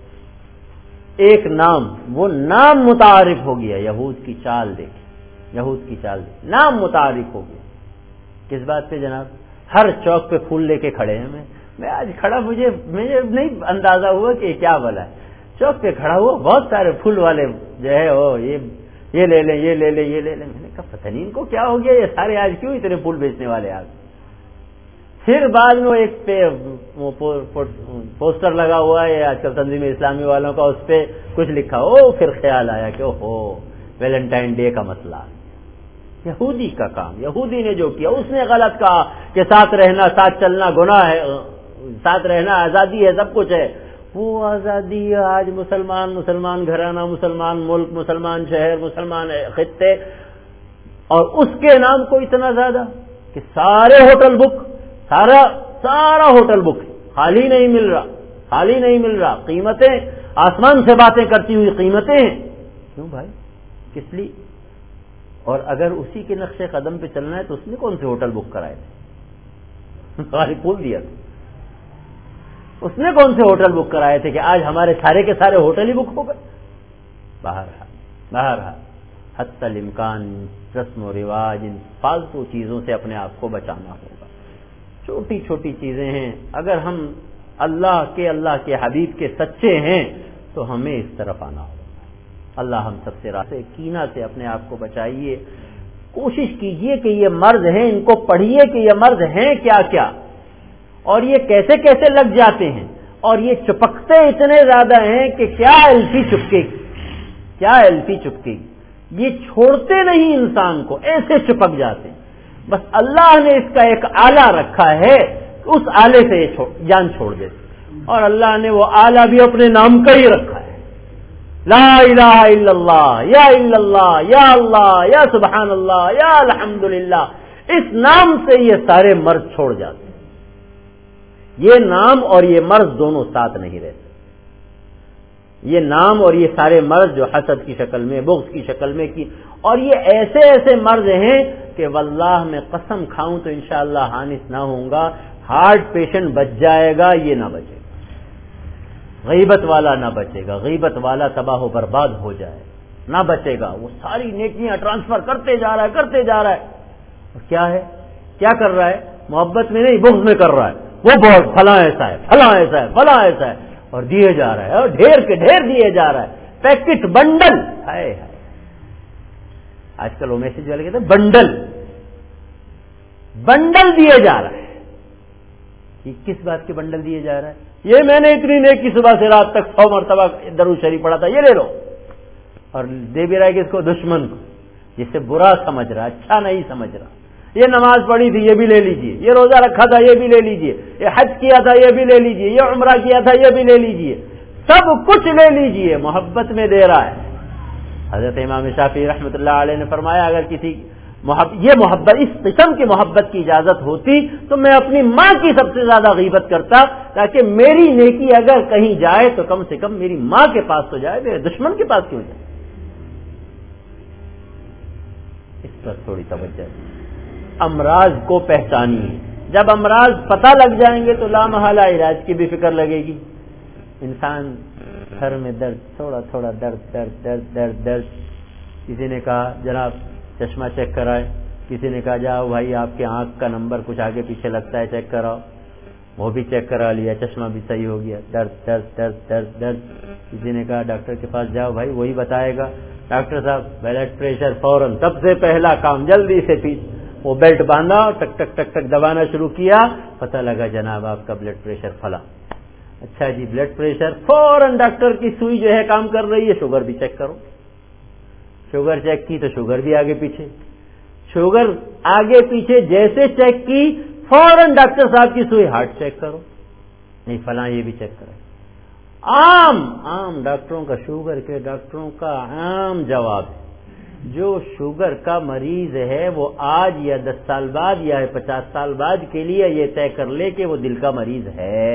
ایک نام، وہ نام متعارف ہو گیا، یہود کی چال دیکھ، نام متعارف ہو گیا۔ کس بات پہ جناب؟ ہر چوک پہ پھول لے کے کھڑے ہیں، میں آج کھڑا، مجھے نہیں اندازہ ہوا کہ کیا بلا ہے، چوک پہ کھڑا ہوا، بہت سارے پھول والے جو ہے یہ لے لیں، یہ لے لیں، میں نے کہا پتہ نہیں ان کو کیا ہو گیا، یہ سارے آج کیوں اتنے پھول بیچنے والے آ گئے؟ پھر بعد میں ایک پوسٹر لگا ہوا ہے آج کل تنظیم اسلامی والوں کا، اس پہ کچھ لکھا ہو، پھر خیال آیا کہ ویلنٹائن ڈے کا مسئلہ یہودی کا کام، یہودی نے جو کیا، اس نے غلط کہا کہ ساتھ رہنا، ساتھ چلنا گناہ ہے، ساتھ رہنا آزادی ہے، سب کچھ ہے۔ وہ آزادی آج مسلمان گھرانہ، مسلمان ملک، مسلمان شہر، مسلمان خطے، اور اس کے نام کو اتنا زیادہ کہ سارے ہوٹل بک، سارا ہوٹل بک، خالی نہیں مل رہا، قیمتیں آسمان سے باتیں کرتی ہوئی قیمتیں ہیں۔ کیوں بھائی، کس لیے؟ اور اگر اسی کے نقش قدم پہ چلنا ہے تو اس نے کون سے ہوٹل بک کرائے تھے؟ خالی پول دیا تھا، اس نے کون سے ہوٹل بک کرائے تھے کہ آج ہمارے سارے کے سارے ہوٹل ہی بک ہو گئے؟ بہرحال حتی الامکان رسم و رواج، ان فالتو چیزوں سے اپنے آپ کو بچانا ہوگا۔ چھوٹی چھوٹی چیزیں ہیں، اگر ہم اللہ کے حبیب کے سچے ہیں تو ہمیں اس طرف آنا ہوگا۔ اللہ ہم سب سے راستے کینہ سے اپنے آپ کو بچائیے۔ کوشش کیجئے کہ یہ مرض ہیں، ان کو پڑھیے کہ یہ مرض ہیں کیا کیا، اور یہ کیسے کیسے لگ جاتے ہیں، اور یہ چپکتے اتنے زیادہ ہیں کہ کیا الفی چپکے گی، یہ چھوڑتے نہیں انسان کو، ایسے چپک جاتے ہیں۔ بس اللہ نے اس کا ایک آلہ رکھا ہے، اس آلے سے یہ جان چھوڑ دیتے، اور اللہ نے وہ آلہ بھی اپنے نام کا ہی رکھا ہے، لا الہ الا اللہ، یا اللہ، یا سبحان اللہ، یا الحمدللہ۔ اس نام سے یہ سارے مرض چھوڑ جاتے ہیں۔ یہ نام اور یہ مرض دونوں ساتھ نہیں رہتے۔ یہ نام اور یہ سارے مرض جو حسد کی شکل میں، بغض کی شکل میں کی، اور یہ ایسے مرض ہیں کہ واللہ میں قسم کھاؤں تو انشاءاللہ ہانس نہ ہوں گا، ہارٹ پیشنٹ بچ جائے گا، یہ نہ بچے گا، غیبت والا نہ بچے گا، غیبت والا تباہ و برباد ہو جائے، نہ بچے گا۔ وہ ساری نیکیاں ٹرانسفر کرتے جا رہا ہے، اور کیا ہے، کیا کر رہا ہے؟ محبت میں نہیں، بغض میں کر رہا ہے۔ وہ بہت فلاں ایسا ہے، اور دیے جا رہا ہے، اور ڈھیر کے ڈھیر دیے جا رہا ہے، پیکٹ بنڈل، آج کل وہ میسج والے کہتے ہیں بنڈل دیے جا رہا ہے۔ کہ کس بات کے بنڈل دیے جا رہا ہے؟ یہ میں نے اتنی نیکی صبح سے رات تک 100 مرتبہ درود شریف پڑھا تھا، یہ لے لو، اور دے بھی رہا ہے کہ اس کو دشمن کو، جسے برا سمجھ رہا، اچھا نہیں سمجھ رہا۔ یہ نماز پڑھی تھی، یہ بھی لے لیجئے، یہ روزہ رکھا تھا، یہ بھی لے لیجئے، یہ حج کیا تھا، یہ بھی لے لیجئے، یہ عمرہ کیا تھا، یہ بھی لے لیجئے، سب کچھ لے لیجئے، محبت میں دے رہا ہے۔ حضرت امام شافعی رحمۃ اللہ علیہ نے فرمایا اگر کسی یہ محبت، اس قسم کی محبت کی اجازت ہوتی تو میں اپنی ماں کی سب سے زیادہ غیبت کرتا، تاکہ میری نیکی اگر کہیں جائے تو کم سے کم میری ماں کے پاس تو جائے، میرے دشمن کے پاس کیوں جائے؟ اس پر تھوڑی توجہ۔ امراض کو پہچانیے، جب امراض پتہ لگ جائیں گے تو لامحالہ علاج کی بھی فکر لگے گی۔ انسان سر میں درد، تھوڑا درد، کسی نے کہا جناب چشمہ چیک کرائے، کسی نے کہا جاؤ بھائی آپ کے آنکھ کا نمبر کچھ آگے پیچھے لگتا ہے چیک کراؤ، وہ بھی چیک کرا لیا، چشمہ بھی صحیح ہو گیا، درد۔ کسی نے کہا ڈاکٹر کے پاس جاؤ بھائی وہی بتائے گا، ڈاکٹر صاحب بلڈ پریشر فوراً، سب سے پہلا کام جلدی سے وہ بیلٹ باندھا، ٹک ٹک ٹک ٹک دبانا شروع کیا، پتہ لگا جناب آپ کا بلڈ پریشر فلاں۔ اچھا جی بلڈ پریشر، فوراً ڈاکٹر کی سوئی جو ہے کام کر رہی ہے، شوگر بھی چیک کرو، شوگر چیک کی تو شوگر بھی آگے پیچھے، شوگر آگے پیچھے جیسے چیک کی فوراً ڈاکٹر صاحب کی سوئی ہارٹ چیک کرو، نہیں فلاں یہ بھی چیک کرو۔ عام ڈاکٹروں کا، شوگر کے ڈاکٹروں کا عام جواب ہے، جو شوگر کا مریض ہے وہ آج یا 10 سال بعد یا 50 سال بعد کے لیے یہ طے کر لے کہ وہ دل کا مریض ہے۔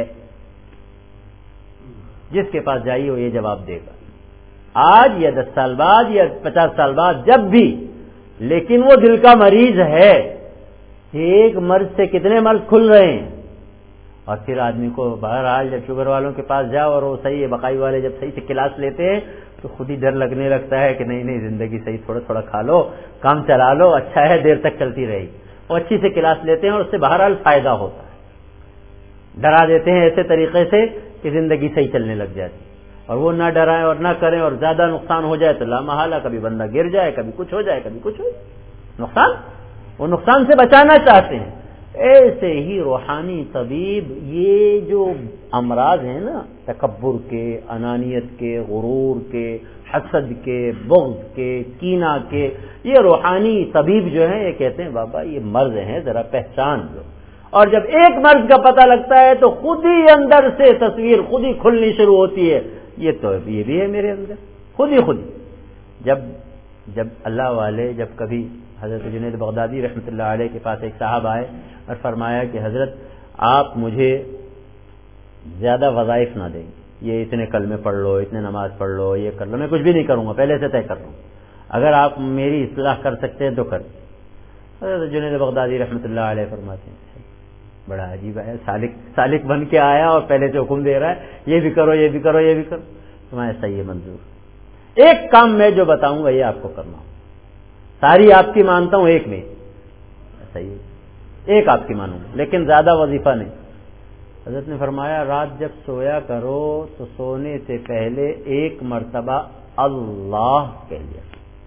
جس کے پاس جائیے وہ یہ جواب دے گا، آج یا 10 سال بعد یا 50 سال بعد جب بھی، لیکن وہ دل کا مریض ہے۔ ایک مرض سے کتنے مرض کھل رہے ہیں، اور پھر آدمی کو بہرحال جب شوگر والوں کے پاس جاؤ اور وہ صحیح ہے، بقائی والے جب صحیح سے کلاس لیتے ہیں تو خود ہی ڈر لگنے لگتا ہے کہ نہیں زندگی صحیح تھوڑا کھا لو، کام چلا لو، اچھا ہے دیر تک چلتی رہے گی، اور اچھی سے کلاس لیتے ہیں اور اس سے بہرحال فائدہ ہوتا ہے، ڈرا دیتے ہیں ایسے طریقے سے کہ زندگی صحیح چلنے لگ جاتی، اور وہ نہ ڈرائیں اور نہ کریں اور زیادہ نقصان ہو جائے تو لامحالہ کبھی بندہ گر جائے، کبھی کچھ ہو جائے، کبھی کچھ ہو جائے، وہ نقصان سے بچانا چاہتے ہیں، ایسے ہی روحانی طبیب یہ جو امراض ہیں نا، تکبر کے، انانیت کے، غرور کے، حسد کے، بغض کے، کینہ کے، یہ روحانی طبیب جو ہیں یہ کہتے ہیں بابا یہ مرض ہیں، ذرا پہچان لو. اور جب ایک مرض کا پتہ لگتا ہے تو خود ہی اندر سے تصویر خود ہی کھلنی شروع ہوتی ہے، یہ بھی ہے میرے اندر، خود ہی. جب اللہ والے جب کبھی حضرت جنید بغدادی رحمۃ اللہ علیہ کے پاس ایک صاحب آئے اور فرمایا کہ حضرت آپ مجھے زیادہ وظائف نہ دیں، یہ اتنے کلمے پڑھ لو، اتنے نماز پڑھ لو، یہ کر لو، میں کچھ بھی نہیں کروں گا، پہلے سے طے کر لوں، اگر آپ میری اصلاح کر سکتے ہیں تو کر. حضرت جنید بغدادی رحمۃ اللہ علیہ فرماتے ہیں بڑا عجیب ہے، سالک بن کے آیا اور پہلے سے حکم دے رہا ہے یہ بھی کرو، یہ بھی کرو، یہ بھی کرو. تمہیں صحیح منظور، ایک کام میں جو بتاؤں گا یہ آپ کو کرنا ہو، ساری آپ کی مانتا ہوں، ایک میں صحیح، ایک آپ کی مانوں گا لیکن زیادہ وظیفہ نہیں. حضرت نے فرمایا رات جب سویا کرو تو سونے سے پہلے ایک مرتبہ اللہ کہہ لیا.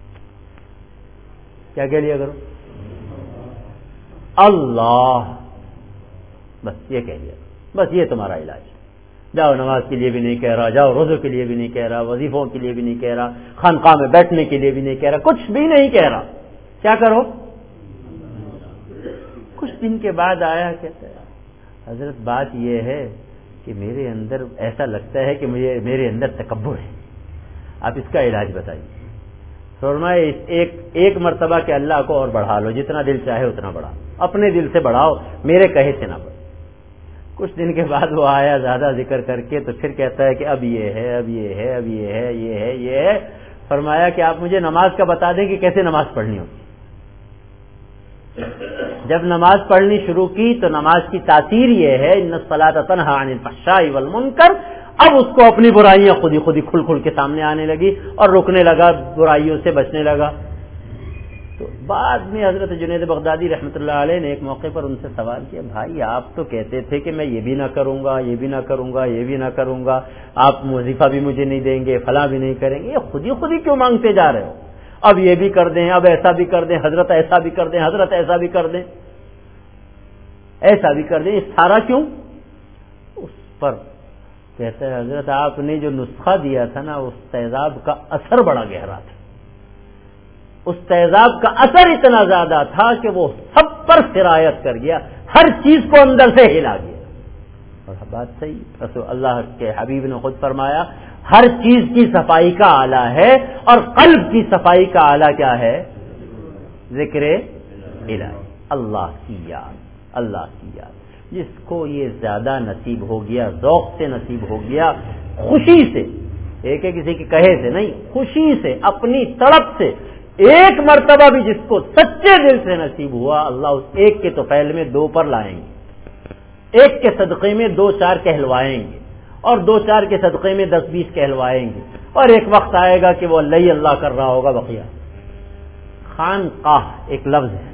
کیا کہہ لیا کرو؟ اللہ، بس یہ کہہ لیا، بس یہ تمہارا علاج. جاؤ نماز کے لیے بھی نہیں کہہ رہا، جاؤ روزوں کے لیے بھی نہیں کہہ رہا، وظیفوں کے لیے بھی نہیں کہہ رہا، خانقاہ میں بیٹھنے کے لیے بھی نہیں کہہ رہا، کچھ بھی نہیں کہہ رہا. کیا کرو؟ کچھ دن کے بعد آیا کہتا ہے حضرت بات یہ ہے کہ میرے اندر ایسا لگتا ہے کہ میرے اندر تکبر ہے، آپ اس کا علاج بتائیے. فرمایا ایک مرتبہ کہ اللہ کو اور بڑھا لو، جتنا دل چاہے اتنا بڑھا، اپنے دل سے بڑھاؤ، میرے کہے سے نہ بڑھ. کچھ دن کے بعد وہ آیا زیادہ ذکر کر کے تو پھر کہتا ہے کہ اب یہ ہے، اب یہ ہے، اب یہ ہے، یہ ہے، یہ ہے. فرمایا کہ آپ مجھے نماز کا بتا دیں کہ کیسے نماز پڑھنی ہوتی. جب نماز پڑھنی شروع کی تو نماز کی تاثیر یہ ہے ان الصلاۃ تنہی عن الفحشاء والمنکر. اب اس کو اپنی برائیاں خود ہی کھل کے سامنے آنے لگی اور رکنے لگا، برائیوں سے بچنے لگا. تو بعد میں حضرت جنید بغدادی رحمۃ اللہ علیہ نے ایک موقع پر ان سے سوال کیا، بھائی آپ تو کہتے تھے کہ میں یہ بھی نہ کروں گا، یہ بھی نہ کروں گا، یہ بھی نہ کروں گا، آپ وظیفہ بھی مجھے نہیں دیں گے، فلاں بھی نہیں کریں گے، یہ خود ہی کیوں مانگتے جا رہے ہو؟ اب یہ بھی کر دیں، اب ایسا بھی کر دیں، حضرت ایسا بھی کر دیں، حضرت ایسا بھی کر دیں، ایسا بھی کر دیں، یہ سارا کیوں؟ اس پر کہتا ہے حضرت آپ نے جو نسخہ دیا تھا نا، اس تیزاب کا اثر بڑا گہرا تھا، اس تیزاب کا اثر اتنا زیادہ تھا کہ وہ سب پر سرایت کر گیا، ہر چیز کو اندر سے ہلا گیا. اور بات صحیح، رسول اللہ کے حبیب نے خود فرمایا ہر چیز کی صفائی کا آلہ ہے اور قلب کی صفائی کا آلہ کیا ہے؟ ذکر الہی، اللہ کی یاد، اللہ کی یاد. جس کو یہ زیادہ نصیب ہو گیا، ذوق سے نصیب ہو گیا، خوشی سے، ایک ہے کسی کے کہے سے نہیں، خوشی سے، اپنی تڑپ سے، ایک مرتبہ بھی جس کو سچے دل سے نصیب ہوا، اللہ اس ایک کے توفیل میں دو پر لائیں گے، ایک کے صدقے میں 2-4 کہلوائیں گے، اور 2-4 کے صدقے میں 10-20 کہلوائیں گے، اور ایک وقت آئے گا کہ وہ اللہ ہی اللہ کر رہا ہوگا بقیہ. خانقاہ ایک لفظ ہے،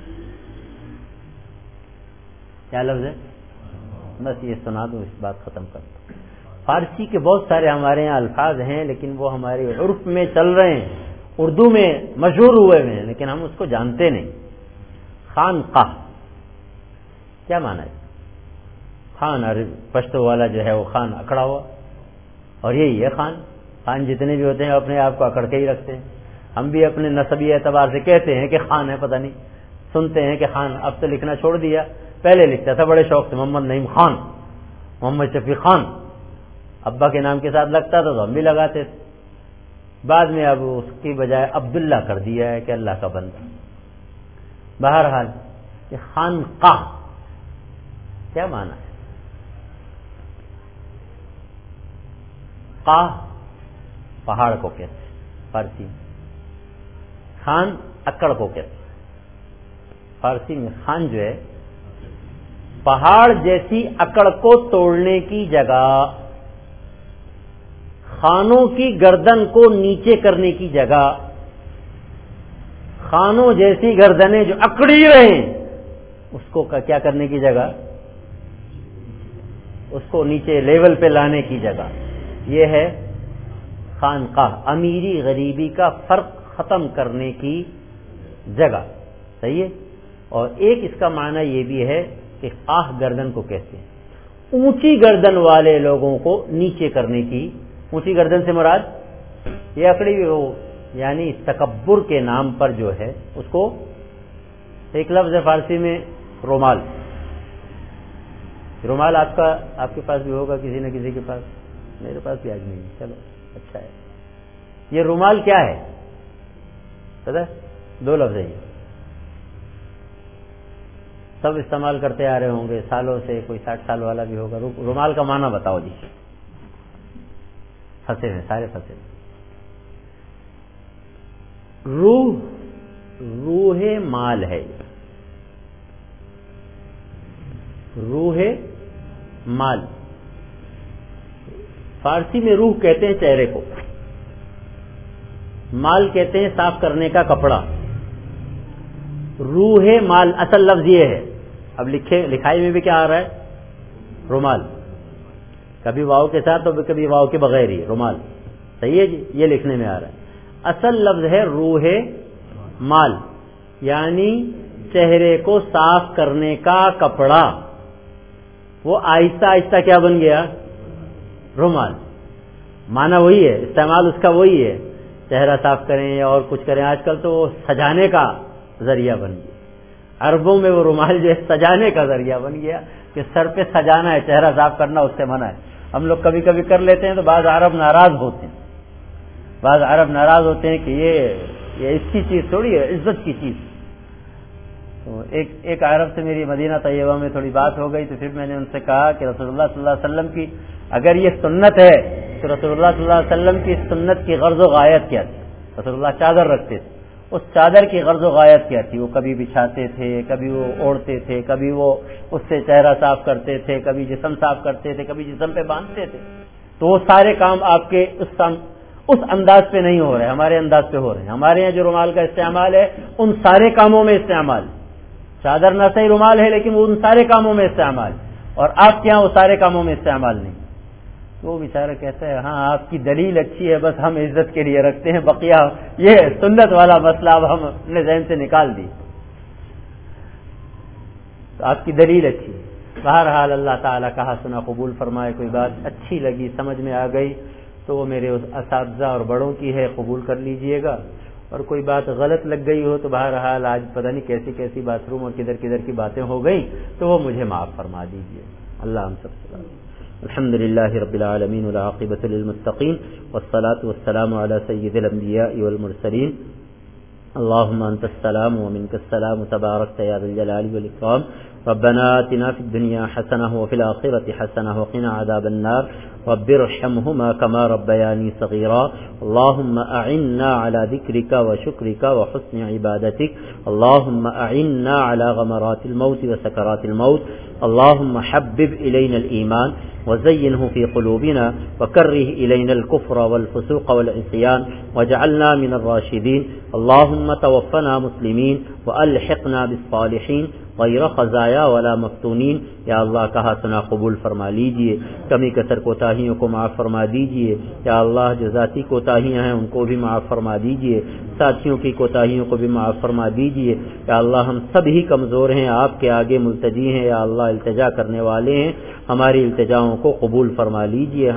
کیا لفظ ہے؟ بس یہ سنا دو، اس بات ختم کر دو. فارسی کے بہت سارے ہمارے یہاں الفاظ ہیں لیکن وہ ہمارے عرف میں چل رہے ہیں، اردو میں مشہور ہوئے ہیں لیکن ہم اس کو جانتے نہیں. خانقاہ کیا معنی ہے؟ خان، پشتو والا جو ہے وہ خان اکڑا ہوا، اور یہی ہے خان جتنے بھی ہوتے ہیں اپنے آپ کو اکڑ کے ہی رکھتے ہیں. ہم بھی اپنے نسبی اعتبار سے کہتے ہیں کہ خان ہے، پتہ نہیں سنتے ہیں کہ خان، اب تو لکھنا چھوڑ دیا، پہلے لکھتا تھا بڑے شوق سے محمد نعیم خان، محمد شفیق خان، ابا کے نام کے ساتھ لگتا تھا تو ہم بھی لگاتے تھے. بعد میں اب اس کی بجائے عبداللہ کر دیا ہے کہ اللہ کا بندہ. بہرحال یہ خانقاہ کیا معنی ہے؟ قاہ پہاڑ کو کہتے ہیں فارسی میں، خان اکڑ کو کہتے ہیں فارسی میں. خان جو ہے پہاڑ جیسی اکڑ کو توڑنے کی جگہ، خانوں کی گردن کو نیچے کرنے کی جگہ، خانوں جیسی گردنیں جو اکڑی رہیں اس کو کیا کرنے کی جگہ، اس کو نیچے لیول پہ لانے کی جگہ، یہ ہے خانقاہ. امیری غریبی کا فرق ختم کرنے کی جگہ. صحیح ہے. اور ایک اس کا معنی یہ بھی ہے کہ خاہ گردن کو کہتے ہیں، اونچی گردن والے لوگوں کو نیچے کرنے کی. اونچی گردن سے مراد یہ اکڑی ہو، یعنی تکبر کے نام پر جو ہے اس کو ایک لفظ ہے فارسی میں رومال. رومال آپ کے پاس بھی ہوگا، کسی نہ کسی کے پاس. میرے پاس بھی آج نہیں. چلو اچھا ہے. یہ رومال کیا ہے پتہ ہے؟ 2 لفظ ہیں، سب استعمال کرتے آ رہے ہوں گے سالوں سے، کوئی 60 سال والا بھی ہوگا. رومال کا معنی بتاؤ جی. پھنسے ہیں سارے پھنسے. روح مال ہے. روح مال فارسی میں روح کہتے ہیں چہرے کو، مال کہتے ہیں صاف کرنے کا کپڑا. روح مال اصل لفظ یہ ہے. اب لکھائی میں بھی کیا آ رہا ہے؟ رومال. کبھی واو کے ساتھ تو کبھی واو کے بغیر ہی رومال. صحیح ہے جی، یہ لکھنے میں آ رہا ہے. اصل لفظ ہے روح مال، یعنی چہرے کو صاف کرنے کا کپڑا. وہ آہستہ آہستہ کیا بن گیا؟ رومال. معنی وہی ہے، استعمال اس کا وہی ہے. چہرہ صاف کریں یا اور کچھ کریں، آج کل تو وہ سجانے کا ذریعہ بن گیا. عربوں میں وہ رومال جو ہے سجانے کا ذریعہ بن گیا کہ سر پہ سجانا ہے، چہرہ صاف کرنا اس سے منع ہے. ہم لوگ کبھی کبھی کر لیتے ہیں تو بعض عرب ناراض ہوتے ہیں. بعض عرب ناراض ہوتے ہیں کہ یہ اس کی چیز تھوڑی ہے، عزت کی چیز. تو ایک عرب سے میری مدینہ طیبہ میں تھوڑی بات ہو گئی، تو پھر میں نے ان سے کہا کہ رسول اللہ صلی اللہ علیہ وسلم کی اگر یہ سنت ہے تو رسول اللہ صلی اللہ علیہ وسلم کی سنت کی غرض و غایت کیا تھی؟ رسول اللہ چادر رکھتے تھے، اس چادر کی غرض و غایت کیا تھی؟ وہ کبھی بچھاتے تھے، کبھی وہ اوڑھتے تھے، کبھی وہ اس سے چہرہ صاف کرتے تھے، کبھی جسم صاف کرتے تھے، کبھی جسم پہ باندھتے تھے. تو وہ سارے کام آپ کے اس انداز پہ نہیں ہو رہے، ہمارے انداز پہ ہو رہے ہیں. ہمارے یہاں جو رومال کا استعمال ہے ان سارے کاموں میں استعمال. چادر نہ صحیح رومال ہے لیکن وہ ان سارے کاموں میں استعمال، اور آپ کے یہاں وہ سارے کاموں میں استعمال نہیں. وہ بیچارہ کہتا ہے ہاں آپ کی دلیل اچھی ہے، بس ہم عزت کے لیے رکھتے ہیں، بقیہ یہ سنت والا مسئلہ اب ہم اپنے ذہن سے نکال دی. تو آپ کی دلیل اچھی ہے. بہرحال اللہ تعالیٰ کہا سنا قبول فرمائے. کوئی بات اچھی لگی، سمجھ میں آ گئی تو وہ میرے اساتذہ اور بڑوں کی ہے، قبول کر لیجئے گا. اور کوئی بات غلط لگ گئی ہو تو بہرحال آج پتہ نہیں کیسی کیسی باتھ روم اور کدھر کدھر کی باتیں ہو گئی تو وہ مجھے معاف فرما دیجئے. اللہ ہم سب سے الحمد للہ رب العالمین والعاقبۃ للمتقین والصلاة والسلام علی سید الانبیاء والمرسلین. اللهم انت السلام ومنك السلام تباركت يا ذا الجلال والاكرام. ربنا آتنا في الدنيا حسنة وفي الآخرة حسنة وقنا عذاب النار. رب ارحمهما كما ربياني صغيرا. اللهم أعنا على ذكرك وشكرك وحسن عبادتك. اللهم أعنا على غمرات الموت وسكرات الموت. اللهم حبب إلينا الإيمان وزينه في قلوبنا وكره إلينا الكفر والفسوق والعصيان واجعلنا من الراشدين. اللهم توفنا مسلمين وألحقنا بالصالحين غیر خزایا ولا مفتونین. یا اللہ کہا سنا قبول فرما لیجئے. کمی کثر کوتاہیوں کو معاف فرما دیجئے. یا اللہ جو ذاتی کوتاہیاں ہیں ان کو بھی معاف فرما دیجئے، ساتھیوں کی کوتاہیوں کو بھی معاف فرما دیجئے. یا اللہ ہم سب ہی کمزور ہیں، آپ کے آگے ملتجی ہیں. یا اللہ التجا کرنے والے ہیں، ہماری التجاؤں کو قبول فرما لیجئے.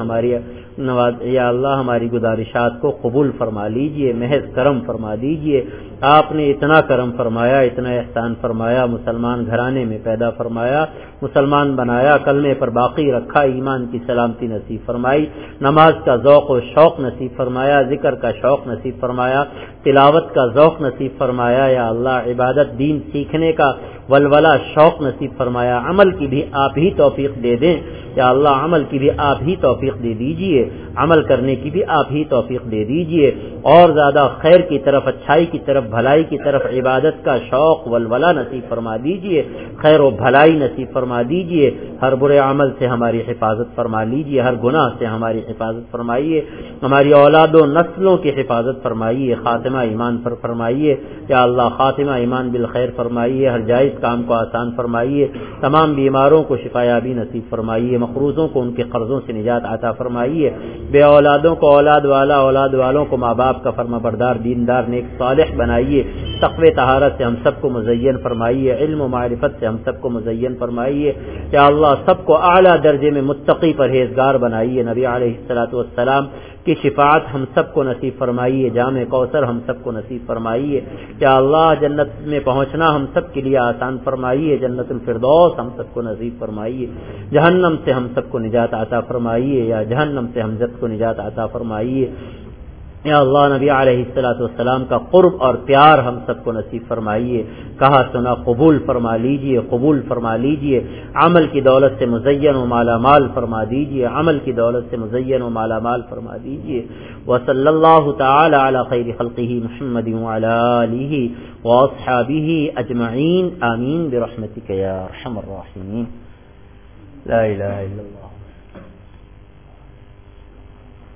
یا اللہ ہماری گزارشات کو قبول فرما لیجئے، محض کرم فرما دیجئے. آپ نے اتنا کرم فرمایا، اتنا احسان فرمایا، مسلمان گھرانے میں پیدا فرمایا، مسلمان بنایا، کلمے پر باقی رکھا، ایمان کی سلامتی نصیب فرمائی، نماز کا ذوق و شوق نصیب فرمایا، ذکر کا شوق نصیب فرمایا، تلاوت کا ذوق نصیب فرمایا. یا اللہ عبادت دین سیکھنے کا ولولہ شوق نصیب فرمایا. عمل کی بھی آپ ہی توفیق دے دیں. یا اللہ عمل کی بھی آپ ہی توفیق دے دیجئے، عمل کرنے کی بھی آپ ہی توفیق دے دیجئے، اور زیادہ خیر کی طرف، اچھائی کی طرف، بھلائی کی طرف عبادت کا شوق ولولہ نصیب فرما دیجئے، خیر و بھلائی نصیب فرما دیجئے. ہر برے عمل سے ہماری حفاظت فرما لیجئے، ہر گناہ سے ہماری حفاظت فرمائیے، ہماری اولاد و نسلوں کی حفاظت فرمائیے، خاتمہ ایمان پر فرمائیے. یا اللہ خاتمہ ایمان بالخیر فرمائیے، ہر جائز کام کو آسان فرمائیے، تمام بیماروں کو شفا یابی نصیب فرمائیے، مقروضوں کو ان کے قرضوں سے نجات عطا فرمائیے، بے اولادوں کو اولاد والا، اولاد والوں کو ماں باپ کا فرما بردار، دیندار، نیک صالح بنائیے. تقوی طہارت سے ہم سب کو مزین فرمائیے، علم و معرفت سے ہم سب کو مزین فرمائیے، یا اللہ سب کو اعلیٰ درجے میں متقی پرہیزگار بنائیے، نبی علیہ الصلوۃ والسلام کی شفاعت ہم سب کو نصیب فرمائیے، جام کوثر ہم سب کو نصیب فرمائیے، یا اللہ جنت میں پہنچنا ہم سب کے لیے آسان فرمائیے، جنت الفردوس ہم سب کو نصیب فرمائیے، جہنم سے ہم سب کو نجات عطا فرمائیے، یا جہنم سے ہم سب کو نجات عطا فرمائیے، یا اللہ نبی علیہ الصلوۃ والسلام کا قرب اور پیار ہم سب کو نصیب فرمائیے، کہا سنا قبول فرما لیجئے، قبول فرما لیجئے، عمل کی دولت سے مزین و مالا مال فرما دیجئے، عمل کی دولت سے مزین و مالا مال فرما دیجئے، وصلی اللہ تعالی علی خیر خلقہ محمد وعلی آلہ واصحابہ اجمعین، آمین برحمتک یا ارحم الراحمین، لا الہ الا اللہ۔